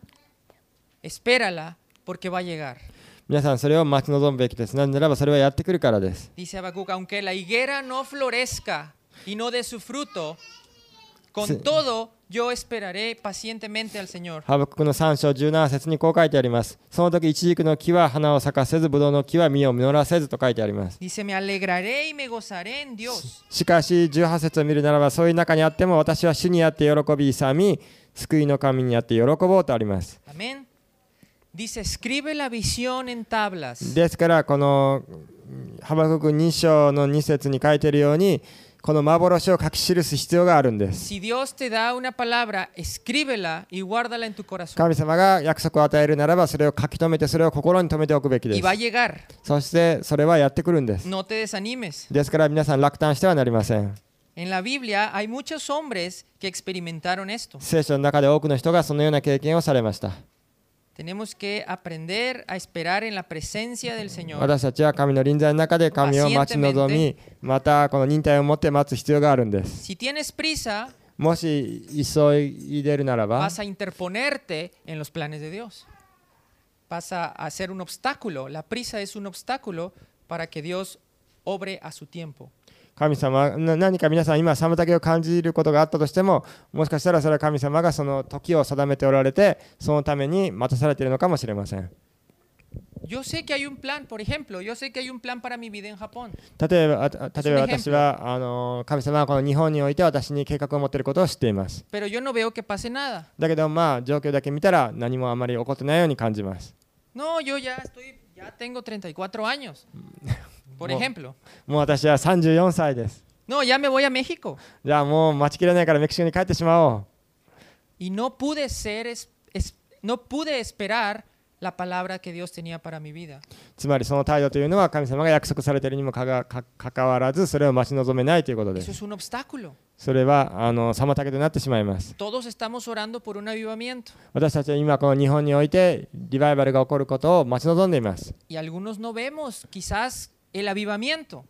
espérala porque va a llegar. 皆さんそれを待ち望むべきです。なぜならばそれはやってくるからです。 Dice Habacuc, aunque la higuera no florezca y no dé su fruto, con Sí. todo yo esperaré pacientemente al Señor. ハバククのさん章じゅうなな節にこう書いてあります。その時イチジクの木は花を咲かせず、ブドウの木は実を実らせずと書いてあります。 Dice, me alegraré y me gozaré en Dios. しかしじゅうはち節を見るならば、そういう中にあっても私は主にあって喜び勇み、救いの神にあって喜ぼうとあります。 Amén. Dice, escribe la visión en tablas. ですからこのハバククに章のに節に書いているように、この幻を書き記す必要があるんです。 Si Dios te da una palabra, escríbela y guárdala en tu corazón. 神様が約束を与えるならば、それを書き留めて、それを心に留めておくべきで Y す。 va a llegar. そしてそれはやってくるんです。 No te desanimes. ですから皆さん落胆してはなりません。 En la Biblia hay muchos hombres que experimentaron esto. 聖書の中で多くの人がそのような経験をされました。 Tenemos que aprender a esperar en la presencia del Señor. 私たちは神の臨在の中で神を待ち望み、またこの忍耐を持って待つ必要があるんです。 Si tienes prisa, もし急いでるならば、 vas a interponerte en los planes de Dios. Vas a hacer un obstáculo. La prisa es un obstáculo para que Dios obre a su tiempo. 神様な何か皆さん今妨げを感じることがあったとしても、もしかしたらそれは神様がその時を定めておられて、そのために待たされているのかもしれません。 Yo sé que hay un plan, por ejemplo, yo sé que hay un plan para mi vida en Japón. 例えばあ例えば私はあの神様はこの日本において私に計画を持っていることを知っています。 Pero yo no veo que pase nada. だけどまあ状況だけ見たら何もあまり起こってないように感じます。 No, yo ya estoy, ya tengo treinta y cuatro años, por ejemplo. もう私はさんじゅうよんさいです。 No, ya me voy a México. じゃあもう待ちきれないからメキシコに帰ってしまおう。 Y no pude ser, es- es- no pude esperar la palabra que Dios tenía para mi vida. つまりその態度というのは神様が約束されているにもかがかかかわらずそれを待ち望めないということで Eso す。 es un obstáculo. それはあの妨げとなってしまいます。 Todos estamos orando por un avivamiento 私たちは今この日本においてリバイバルが起こることを待ち望んでいます。 y algunos no vemos quizás el avivamiento.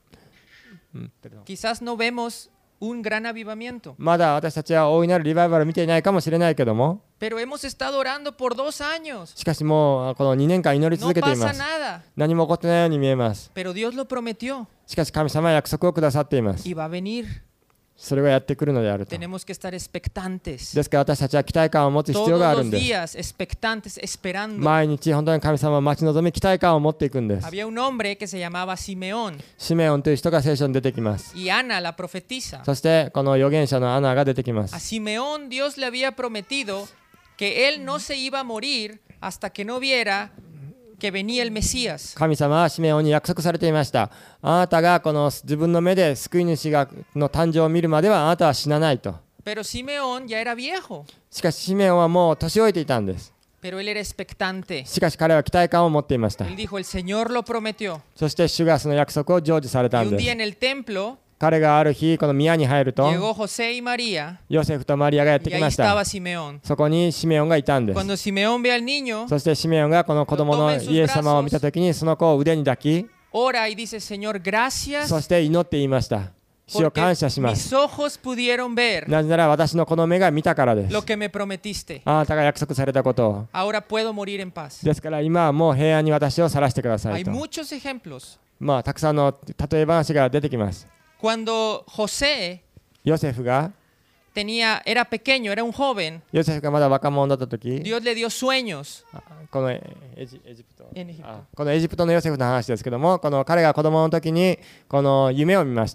Quizás no vemos un gran avivamiento. まだ私たちは大いなるリバイバルを見ていないかもしれないけども、 Pero hemos estado orando por dos años. しかしもうこのにねんかん祈り No 続けてい pasa ます。 nada. 何も起こってないように見えます。 Pero Dios lo prometió しかし神様は約束をくださっています。 y va a venir. それがやってくるのであると。 Tenemos que estar expectantes. ですから私たちは期待感を持つ必要があ Todos るん los です。 días expectantes, esperando. 毎日本当に神様を待ち望み期待感を持っていくんです。 Había un hombre que se llamaba Simeón シメオンという人が聖書に出てきます。 y Ana, la profetisa. そしてこの預言者のアナが出てきま A す。 Simeón Dios le había prometido que él no se iba a morir hasta que no viera que venía el Mesías. 神様はシメオンに約束されていました。あなたがこの自分の目で救い主がの誕生を見るまではあなたは死なないと。 Pero Simeón ya era viejo, しかしシメオンはもう年老いていたんです。 pero él era expectante. しかし彼は期待感を持っていました。 Él dijo, el Señor lo prometió. そして主がその約束を成就された Y ん un で día す。 en el templo 彼がある日この宮に入ると llegó José y María ヨセフとマリアがやって y き ahí ました。 estaba Simeón. そこにシメオンがいたんです。 Cuando Simeón ve al niño, そしてシメオンがこの子供のイエス様を見たときにその子を腕に抱き、 ora y dice, Señor, gracias そして祈って言いました。主を porque 感謝しま mis す。 ojos pudieron ver なぜなら私のこの目が見たからです。 lo que me prometiste. あなたが約束されたことを。 Ahora puedo morir en paz. ですから今はもう平安に私を去らせてください Hay と。 muchos ejemplos. まあたくさんの例え話が出てきます。 Cuando José ヨセフが tenía, era pequeño, era un joven, ヨセフがまだ若者だった時、 Dios le dio sueños このエジ、エジプト en Egipto. あこのエジプトのヨセフの話ですけども、この彼が子供の時にこの夢を見ました。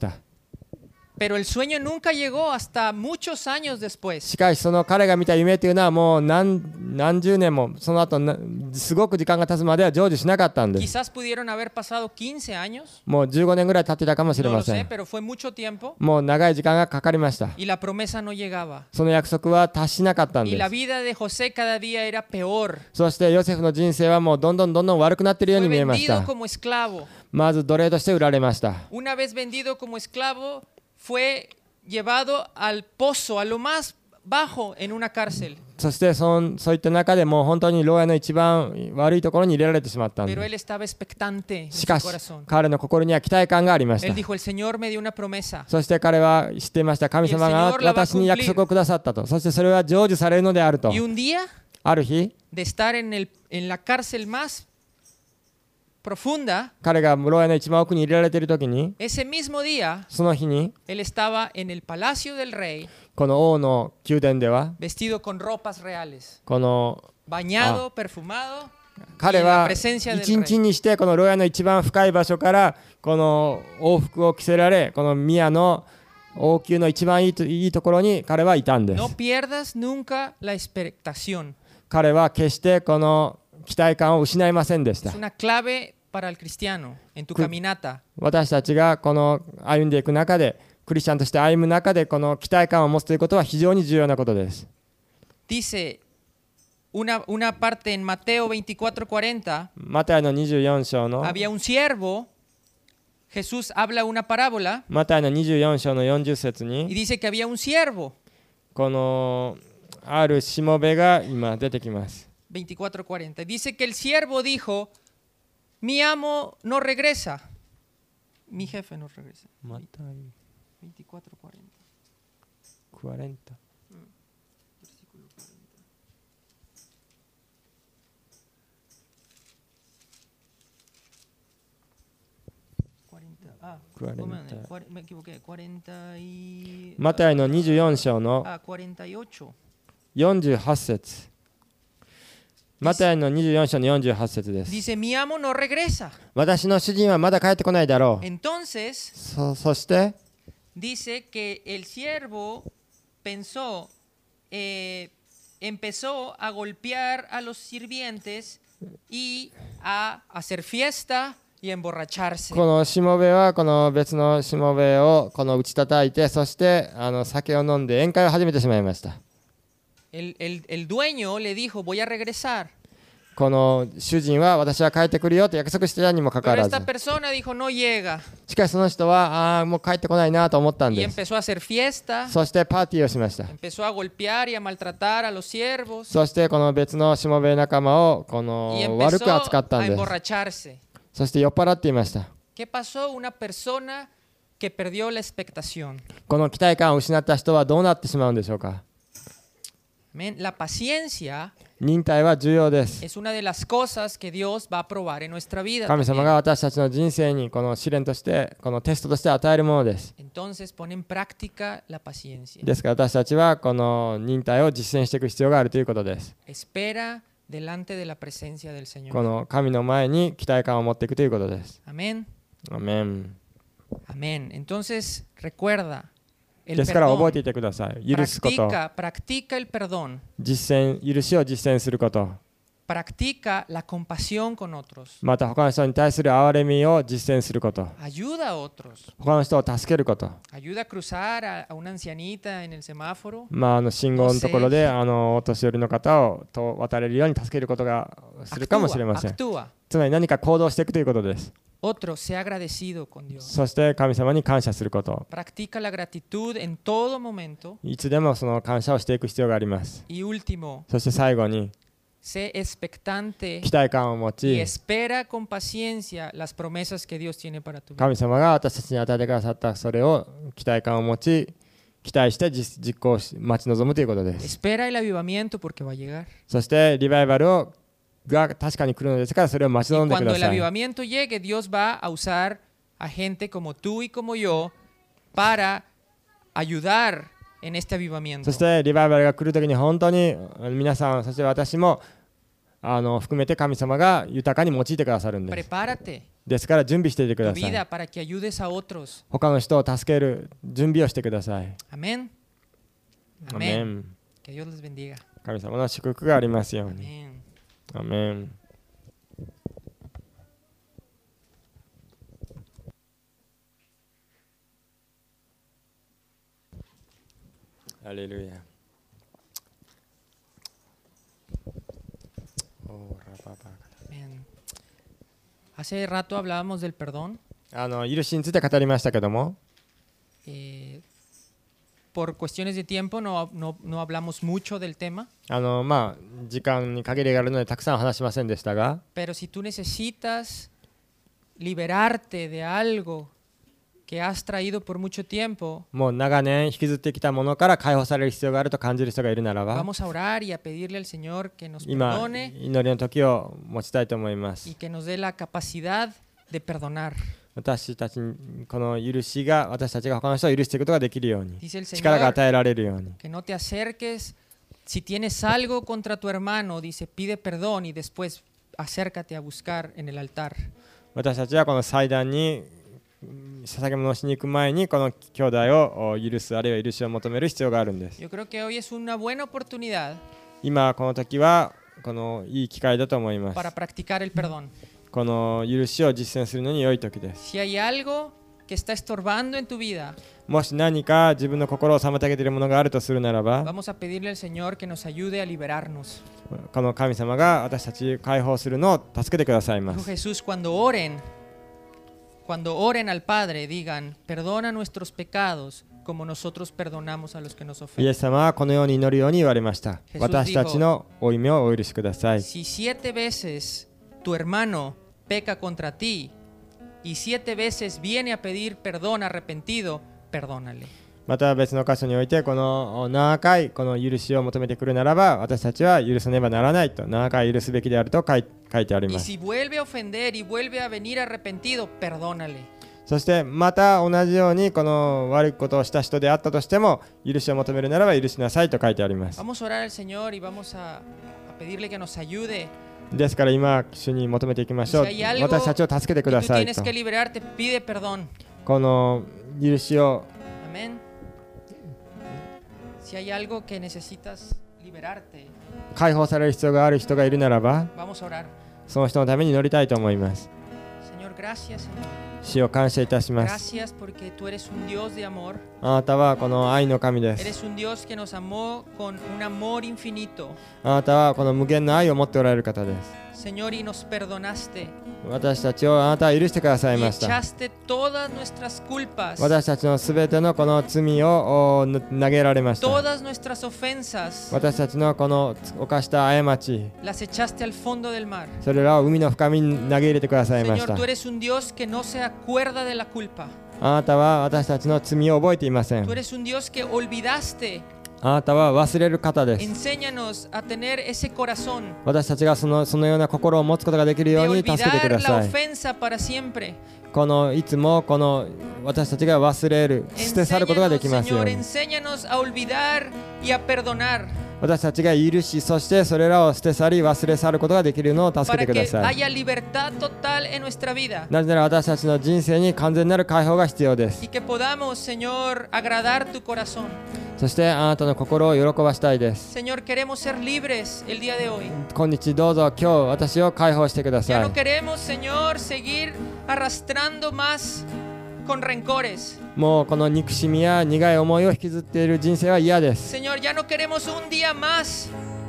Pero el sueño nunca llegó hasta muchos años después. しかしその彼が見た夢というのはもう 何, 何十年もその後なすごく時間が経つまでは成就しなかったんです。 Quizás pudieron haber pasado quince años, もうじゅうごねんぐらい経ってたかもしれ no ま lo せ sé, ん。 pero fue mucho tiempo もう長い時間がかかりました。 y la promesa no llegaba. その約束は達しなかったん Y で la す。 vida de José cada día era peor. そしてヨセフの人生はもうどんどんどんどん悪くなっているよう Fue に見えまし vendido た。 como esclavo. まず奴隷として売られました。 Una vez vendido como esclavo, fue llevado al pozo, a lo más bajo en una cárcel. そしてそんそういった中でもう本当に牢屋の一番悪いところに入れられてしまったん Pero で él estaba expectante en す。し su かし corazón. 彼の心には期待感がありまし Él た。 dijo, el Señor me dio una promesa. そして彼は知っていました。神様が Y el Señor la va a 私に約束をくださったと。そしてそれは成就されるのであると。 Y un día ある日 de estar en, el, en la cárcel más profunda, 彼が牢屋の一番奥に入れられている時に ese mismo día その日に él estaba en el palacio del rey, この王の宮殿では vestido con ropas reales, この bañado, perfumado, 彼 y en la は presencia del 一日 rey. にしてこの牢屋の一番深い場所からこの王服を着せられ、この宮の王宮の一番いいと、いいところに彼はいたんです。 No pierdas nunca la expectación. 彼は決してこの期待感を失いませんでした Es。una clave para el cristiano en tu caminata. 私たちがこの歩んでいく中で、クリスチャンとして歩む中でこの期待感を持つということは非常に重要なことです。 Dice una, una parte en Mateo veinticuatro cuarenta, マタイのにじゅうよん章の había un siervo, Jesús habla una parábola マタイのにじゅうよん章のよんじゅっ節 y に dice que había un siervo, このあるしもべが今出てきます。 veinticuatro cuarenta. Dice que el siervo dijo, mi amo no regresa, mi jefe no regresa. マタイ veinticuatro cuarenta. クアレンタ Versículo cuarenta. Ah, cuarenta. cuarenta, me equivoqué, cuarenta y... マタイのにじゅうよん章の Ah, cuarenta y ocho. よんじゅうはち節。マタイのにじゅうよん章のよんじゅうはち節です。 Dice, mi amo no regresa. 私の主人はまだ帰ってこないだろう。 Entonces, そ, そして dice que el siervo pensó, eh, empezó a golpear a los sirvientes y a hacer fiesta y emborracharse. このしもべはこの別のしもべをこの打ち叩いて、そしてあの酒を飲んで宴会を始めてしまいました。 El, el, el dueño le dijo, voy a regresar. この主人は私は帰ってくるよと約束してたにもかかわ Pero らず、 esta persona dijo, no llega. しかしその人はああもう帰ってこないなと思ったん Y です。 empezó a hacer fiesta. そしてパーティーをしました。 Empezó a golpear y a maltratar a los siervos. そしてこの別のしもべ仲間をこ Y の悪く empezó 扱ったん a です。 emborracharse. そして酔っ払っていました。 ¿Qué pasó? Una persona que perdió la expectación. この期待感を失った人はどうなってしまうんでしょうか。 Amén. La paciencia 忍耐は重要です。 es una de las cosas que Dios va a probar en nuestra vida. 神様 también. が私たちの人生にこの試練としてこのテストとして与えるものです。 Entonces pon en práctica la paciencia. ですから私たちはこの忍耐を実践していく必要があるということです。 Espera delante de la presencia del こ Señor. の神の前に期待感を持っていくということです。 Amén. アメン。 Amén. Entonces recuerda, el ですから覚えて perdón. いてください。許すこと、 Practica, practica el perdón. 実践、許しを実践すること、 Practica la compasión con otros. また他の人に対する憐れみを実践すること、 Ayuda a otros. 他の人を助けること、 Ayuda a cruzar a, a una ancianita en el semáforo. まあ、あの信号のところであのお年寄りの方をと渡れるように助けることがするかもしれ Actúa, ません。 actúa. つまり何か行動していくということです。 Otro, sea agradecido con Dios. そして神様に感謝すること、 Practica la gratitud en todo momento. いつでもその感謝をしていく必要があります。 Y último, そして最後に sé expectante 期待感を持 y ち、 espera con paciencia las promesas que Dios tiene para tu vida. 神様が私たちに与えてくださったそれを期待感を持ち、期待して実実行し待ち望むということです。 Espera el avivamiento porque va a llegar. そしてリバイバルをが確かに来るのですからそれを待ち Y 望んでく cuando だ el さい。 avivamiento llegue, Dios va a usar a gente como tú y como yo para ayudar en este avivamiento. そしてリバイバルが来るときに本当に皆さん、そして私もあの含めて神様が豊かに用いてくださるんです。 Prepárate ですから準備していてく tu ださ vida い。 para que ayudes a otros. 他の人を助ける準備をしてください。 Amén. アメ Amén. ン。 Que Dios les bendiga. 神様の祝福がありますように。 Amén. アメン。ハレルヤ。オーラババガ Amén. Hace rato hablábamos del perdón. あの許しについて語りましたけども、 Eh, por cuestiones de tiempo no, no, no hablamos mucho del tema, あのまあ時間に限りがあるのでたくさん話しませんでしたが、 pero si tú necesitas liberarte de algo que has traído por mucho tiempo, もう長年引きずってきたものから解放される必要があると感じる人がいるならば、 vamos a orar y a pedirle al Señor que nos 今 perdone 祈りの時を持ちたいと思いま y す。 que nos dé la capacidad de perdonar. 私たちにこの許しが私たちが他の人を許していくことができるように、 Dice el 力が Señor 与えられるように、 que no te acerques. Si tienes algo contra tu hermano, dice, pide perdón y después acércate a buscar en el altar. 私たちはこの祭壇に捧げ物をしに行く前にこの兄弟を許すあるいは許しを求める必要があるんです。 Yo creo que hoy es una buena oportunidad 今この時はこのいい機会だと思います。 para practicar el perdón. この許しを実践するのに良い時です。 Si hay algo que está estorbando en tu vida, もし何か自分の心を妨げているものがあるとするならば、 vamos a pedirle al Señor que nos ayude a liberarnos. この神様が私たちを解放するのを助けてくださいま Dijo す。 Jesús, cuando oren, cuando oren al Padre, digan, perdona nuestros pecados como nosotros perdonamos a los que nos イエ ofenden. ス様はこのように祈るように言われました。 Jesús 私たちの負い目をお許しください。 Si siete veces tu hermano peca contra ti y siete veces viene a pedir perdón arrepentido, perdónale. また別の箇所においてこのななかいこの許しを求めてくるならば私たちは許さねばならないとななかい許すべきであると書い書いてあり Y ます。 si vuelve a ofender y vuelve a venir arrepentido, perdónale. そしてまた同じようにこの悪いことをした人であったとしても許しを求めるならば許しなさいと書いてあります。 Vamos a orar al Señor y vamos a, a pedirle que nos ayude. ですから今主に求めていきましょう。 Si hay algo 私たちを助けてく Y だ tú さい tienes と que liberarte, pide perdón. この許しを Amén. Si hay algo que necesitas liberarte, 解放される必要がある人がいるならば vamos a orar. その人のために祈りたいと思います。 Señor, Gracias, Señor. 主を感謝いたします。 Gracias porque tú eres un Dios de amor. あなたはこの愛の神です。 Eres un Dios que nos amó con un amor infinito. あなたはこの無限の愛を持っておられる方です。 Señor, y nos perdonaste. 私たちをあなたは許してください Y ました。 echaste todas nuestras culpas. 私たちのすべてのこの罪をお投げられました。 Todas nuestras ofensas. 私たちのこの犯した過ち、 Las echaste al fondo del mar. それらを海の深みに投げ入れてくださいまし Señor, た。 tú eres un Dios que no se acuerda de la culpa. あなたは私たちの罪を覚えていません。 Tú eres un Dios que olvidaste. あなたは忘れる方です。 Enséñanos a tener ese corazón 私たちがその、そのような心を持つことができるよ de うに助けてく olvidar だ la さい。 ofensa para siempre. このいつもこの私たちが忘れる、捨て去ることができますよう Señor, に。 enséñanos a olvidar y a perdonar 私たちが許し、そしてそれらを捨て去り、忘れ去ることができるのを助け para てくだ que さい。 haya libertad total en nuestra vida なぜなら私たちの人生に完全なる解放が必要です。 y que podamos, Señor, agradar tu corazón. そしてあなたの心を喜ばしたいです。 Señor, queremos ser libres el día de hoy. 今日どうぞ今日私を解放してくだ Ya さい no。queremos, Señor, seguir arrastrando más con rencores. もうこの憎しみや苦い思いを引きずっている人生は嫌です。 Señor, ya no queremos un día más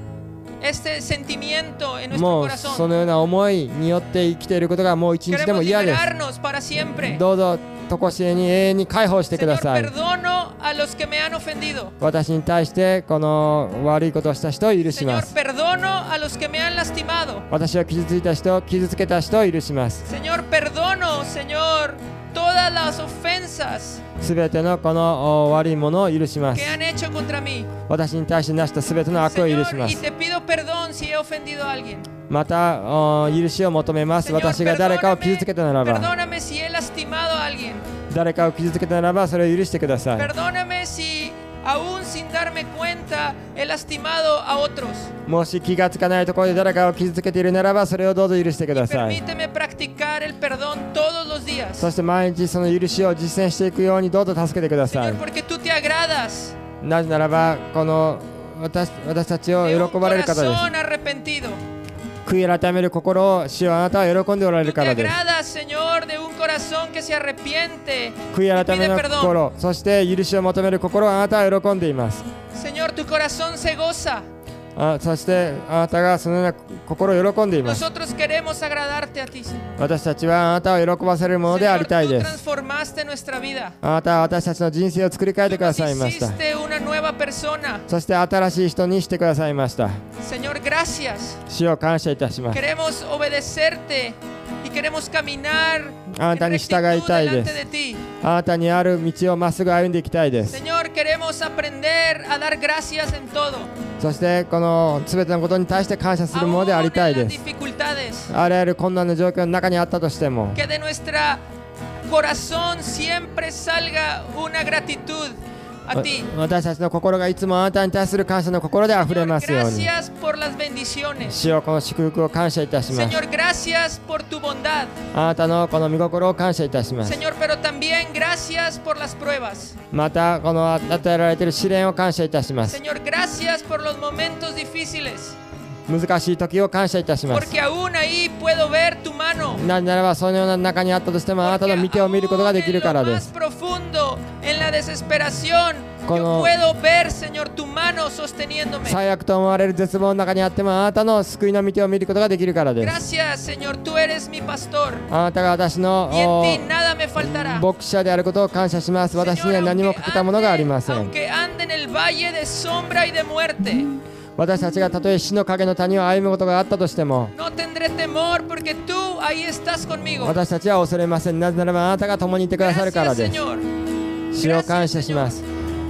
este sentimiento en nuestro もうそ corazón. のような思いによって生きていることがもう一日でも Queremos 嫌です。 liberarnos para siempre. どうぞとこしえに永遠に解放してくだ Señor, さい。 perdono a los que me han ofendido. 私に対してこの悪いことをした人を許しま Señor, す。 perdono a los que me han lastimado. 私を傷ついた人、傷つけた人を許します。 Señor, perdono, Señor, todas las ofensas すべてのこのお悪いものを許しま que す。 han hecho contra mí. 私に対してなしたすべての悪を許し Señor, ま y す。 te pido perdón si he ofendido a alguien. またお許しを求めます。 Señor, 私が誰かを傷 perdóname, つけたならば、 perdóname si he lastimado a alguien. 誰かを傷つけたならばそれを許してください。 Perdóname si aún sin darme cuenta he lastimado a otros. もし気がつかないところで誰かを傷つけているならばそれをどうぞ許してください。 Permíteme practicar el perdón todos los días. そして毎日その許しを実践していくようにどうぞ助けてください Señor, porque tú te agradas なぜならばこの 私, 私たちを de un 喜ばれる方です。 corazón arrepentido. 悔い改める心を主よあなたは喜んでおられ Tú る te からです。 agradas, Señor, de un corazón que se arrepiente 悔 y い改め pide の perdón. 心、そして許しを求める心をあなたは喜んでいます。 Señor, tu corazón se goza. あそしてあなたがそのような心を喜んでいます。 Nosotros queremos agradarte a ti, Señor. 私たちはあなたを喜ばせるものでありたい Señor, で tú す。 transformaste nuestra vida. あなたは私たちの人生を作り変えて Tú くだ nos さいました。 hiciste una nueva persona. そして新しい人にしてくださいました。 Señor, gracias. 主を感謝いたします。 Queremos obedecerte y queremos caminar あな en たに従い rectitud たいで delante す。 de ti. あなたにある道をまっすぐ歩んでいきたいです。 Señor, queremos aprender a dar gracias en todo, そしてこの全てのことに対して感謝するものであ aún り en たい las です。 dificultades. あらゆる困難な状況の中にあったとしても、 Que de nuestra corazón siempre salga una gratitud a ti. 私たちの心がいつもあなたに対する感謝の心であふれ Señor, ますように。 gracias por las bendiciones. 主よこの祝福を感謝いたします。 Señor, gracias por tu bondad. あなたのこの見心を感謝いたします。 Señor, pero también gracias por las pruebas. またこの与えられている試練を感謝いたします。 Señor, gracias por los momentos difíciles. 難しい時を感謝いたします。 Porque aún ahí puedo ver tu mano. なぜならばそのような中にあったとしてもあなたの見てを見ることができるからです。 Porque aún en lo más profundo, en la desesperación, yo Cuando- puedo ver, Señor, tu mano sosteniéndome. 最悪と思われる絶望の中にあってもあなたの救いの見てを見ることができるからです。 Gracias, Señor, tú eres mi pastor. あなたが私の Y en お ti nada me faltará. 牧者であることを感謝します。私には Señor, 何も aunque 欠けたものがありま ande, せん。 aunque ande en el valle de sombra y de muerte, 私たちがたとえ死の影の谷を歩むことがあったとしても no tendré temor porque tú ahí estás conmigo. 私たちは恐れません。なぜならばあなたが共にいてくださるから Gracias, です。 Señor. 主を感謝します。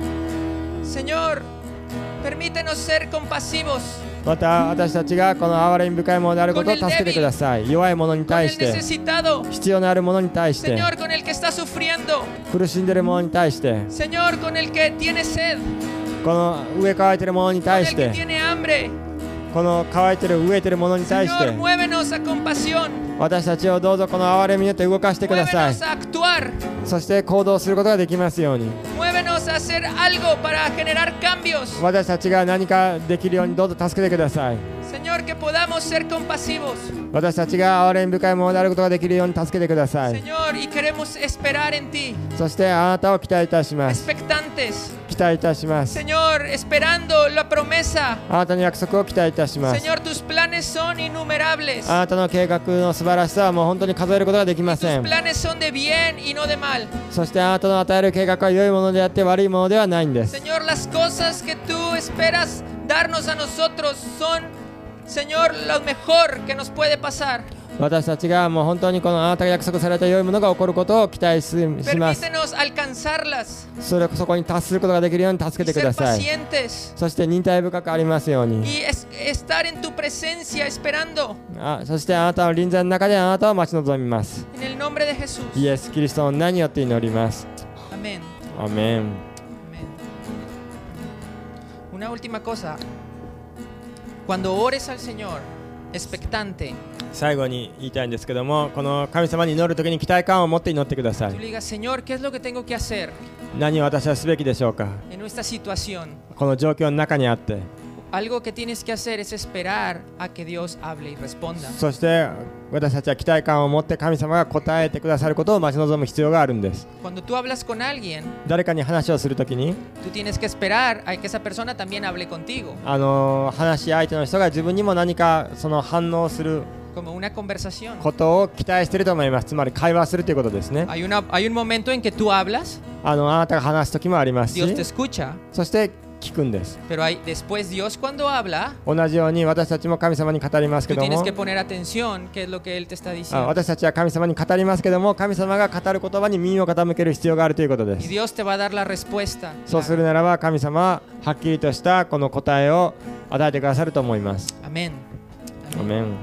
Señor, permítenos ser compasivos また私たちがこの憐れみ深いものであることを助けてください。弱い者に con 対 el して、 necesitado. 必要のある者に対して、 Señor, con el que está sufriendo. 苦しんでいる者に対して、 Señor, con el que tiene sed. この飢え乾いている者に Con 対 el し que て、 tiene hambre. この乾いている飢えている者に対し Señor, て、 muévenos a compasión. 私たちをどうぞこの憐れみによって動かしてください。 Muévenos a actuar. そして行動することができますように。 Muévenos pueda hacer algo para generar cambios. 私たちが何かできるようにどうぞ助けてください。 Señor, que podamos ser compasivos. 私たちが憐れみ深いものであることができるように助けてください。 Señor, y queremos esperar en ti. そしてあなたを期待いたします。 Expectantes. 期待いたします。 Señor, esperando la promesa. あなたの約束を期待いたします。 Señor, tus planes son innumerables. あなたの計画の素晴らしさはもう本当に数えることができませ Tus ん。 planes son de bien y no de mal. そしてあなたの与える計画は良いものであって悪いものではないんです。 Señor, las cosas que tú esperas darnos a nosotros son, Señor, lo mejor que nos puede pasar. 私たちがもう本当にこのあなたが約束された良いものが起こることを期待しします。 Permítenos alcanzarlas それそこに達することができるように助け y てくだ ser さい。 pacientes そして忍耐深くありますように。 y es- estar en tu presencia esperando. あそしてあなたの臨在の中であなたを待ち望みます。 En el nombre de Jesús. イエス・キリストの名によって祈ります。 Amén. アメン。 Amén. Una última cosa. Cuando ores al Señor, expectante, 最後に言いたいんですけども、この神様に祈るときに期待感を持って祈ってくださ tú い。 le digas, Señor, ¿qué es lo que tengo que hacer 何を私はすべきでしょうか。 en esta situación? この状況の中にあって、 Algo que tienes que hacer es esperar a que Dios hable y responda. そして私たちは期待感を持って神様が答えてくださることを待ち望む必要があるんです。 Cuando tú hablas con alguien, 誰かに話をするときに、 tú tienes que esperar a que esa persona también hable contigo, あの話し相手の人が自分にも何かその反応する como una conversación. ことを期待していると思います。つまり会話するということですね。 Hay, una, hay un momento en que tú hablas, あのあなたが話すときもありますし、 Dios te escucha, そして聞くんです。 pero hay, después Dios cuando habla, 同じように私たちも神様に語りますけ tú ど tienes も que poner atención qué es lo que Él te está あ diciendo. 私たちは神様に語りますけども、神様が語る言葉に耳を傾ける必要があるということで Y す。 Dios te va a dar la respuesta. そうするならば神様ははっきりとしたこの答えを与えてくださると思います。 Amén. アメン。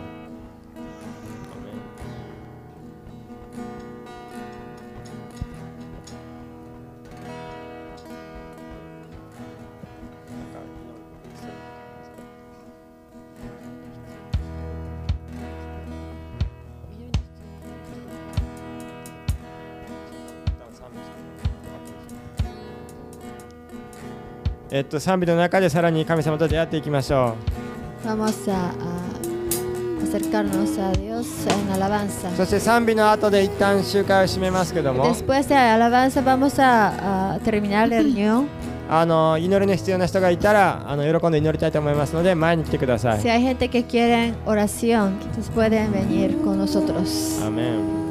えっと、賛美の中でさらに神様と出会っていきましょ Vamos a, a acercarnos a Dios en う。 alabanza. そして賛美の後で一旦集会を締めますけども、 Después de alabanza vamos a, a terminar la reunión. あの祈りの必要な人がいたらあの喜んで祈りたいと思いますので前に来てください。 Si hay gente que quiere oración, entonces pueden venir con nosotros. アメン。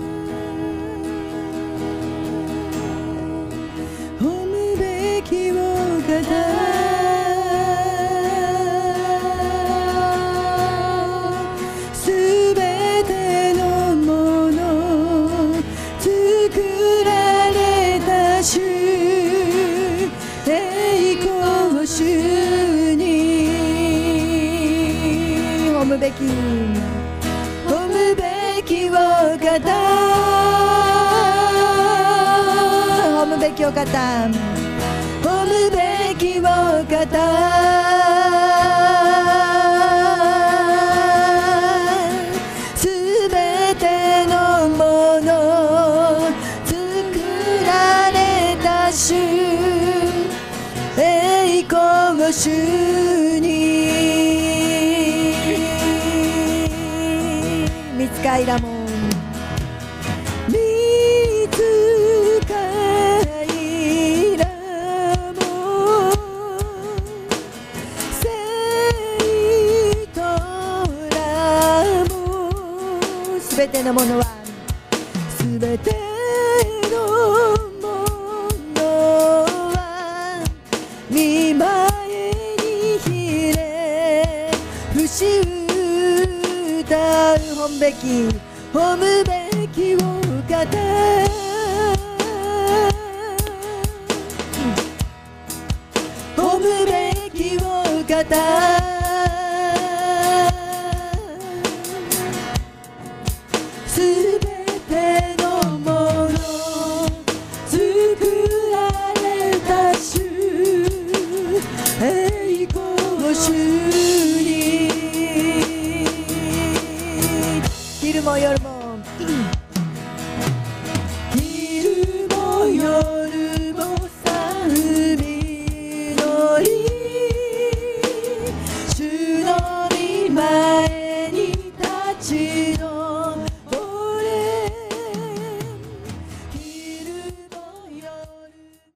褒むべきを語すべてのもの作られた主栄光主に褒むべき褒むべきを語褒むべきを語褒むべきを語すべてのもの作られた主栄光主に見つかいらもん見つかいらもん聖とらもんすべてのものはすべてのものは見前にひれ節歌う褒むべき褒むべきを語褒むべきを語